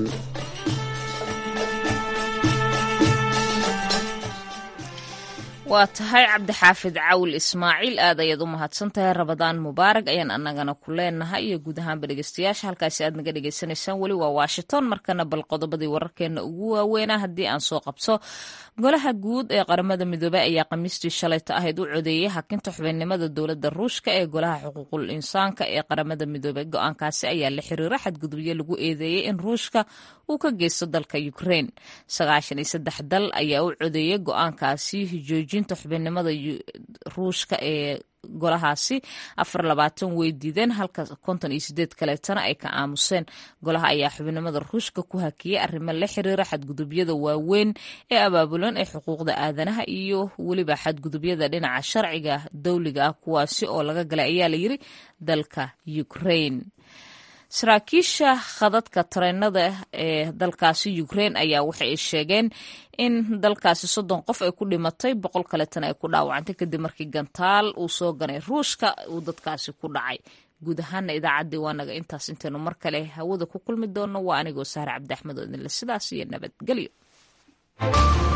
waa tahay cabdixaafid cawil ismaaciil, aad ayaad u mahadsan tahay. ramadaan mubaarag ayaan annagana ku leenahay iyo guud ahaanba dhegeystayaasha halkaasi aad naga dhegeysanaysaan. weli waa washington. markana bal qodobadii wararkeena ugu waaweynaa haddii aan soo qabso. golaha guud ee qaramada midoobey ayaa khamiistii shalayta ahayd u codeeyey hakinta xubinnimada dowladda ruushka ee golaha xuquuqul insaanka ee qaramada midoobey. go-aankaasi ayaa la xiriira xadgudubyo lagu eedeeyey in ruushka uu ka geysto dalka ukraine. 93 dal ayaa u codeeyey go-aankaasi joojin joojinta xubinimada ruushka ee golahaasi 24 way diideen halka 58 kaleetana ay ka aamuseen. golaha ayaa xubinimada ruushka ku hakiyay arrimo la xiriira xadgudubyada waaweyn ee abaabulan ee xuquuqda aadanaha iyo weliba xadgudubyada dhinaca sharciga dawliga ah kuwaasi oo laga galay ayaa la yiri dalka Ukraine. saraakiisha khadadka tareenada ee dalkaasi Ukraine ayaa waxay sheegeen in dalkaasi 30 qof ay ku dhimatay 100 kaleetana ay ku dhaawacantay kadib markii gantaal uu soo ganay ruushka uu dadkaasi ku dhacay. guud ahaana idaacaddii waa naga intaas intaynu mar kale hawada ku kulmi doono waa anigoo Sahra Cabdi Axmed oo idinle sidaas iyo nabadgelyo.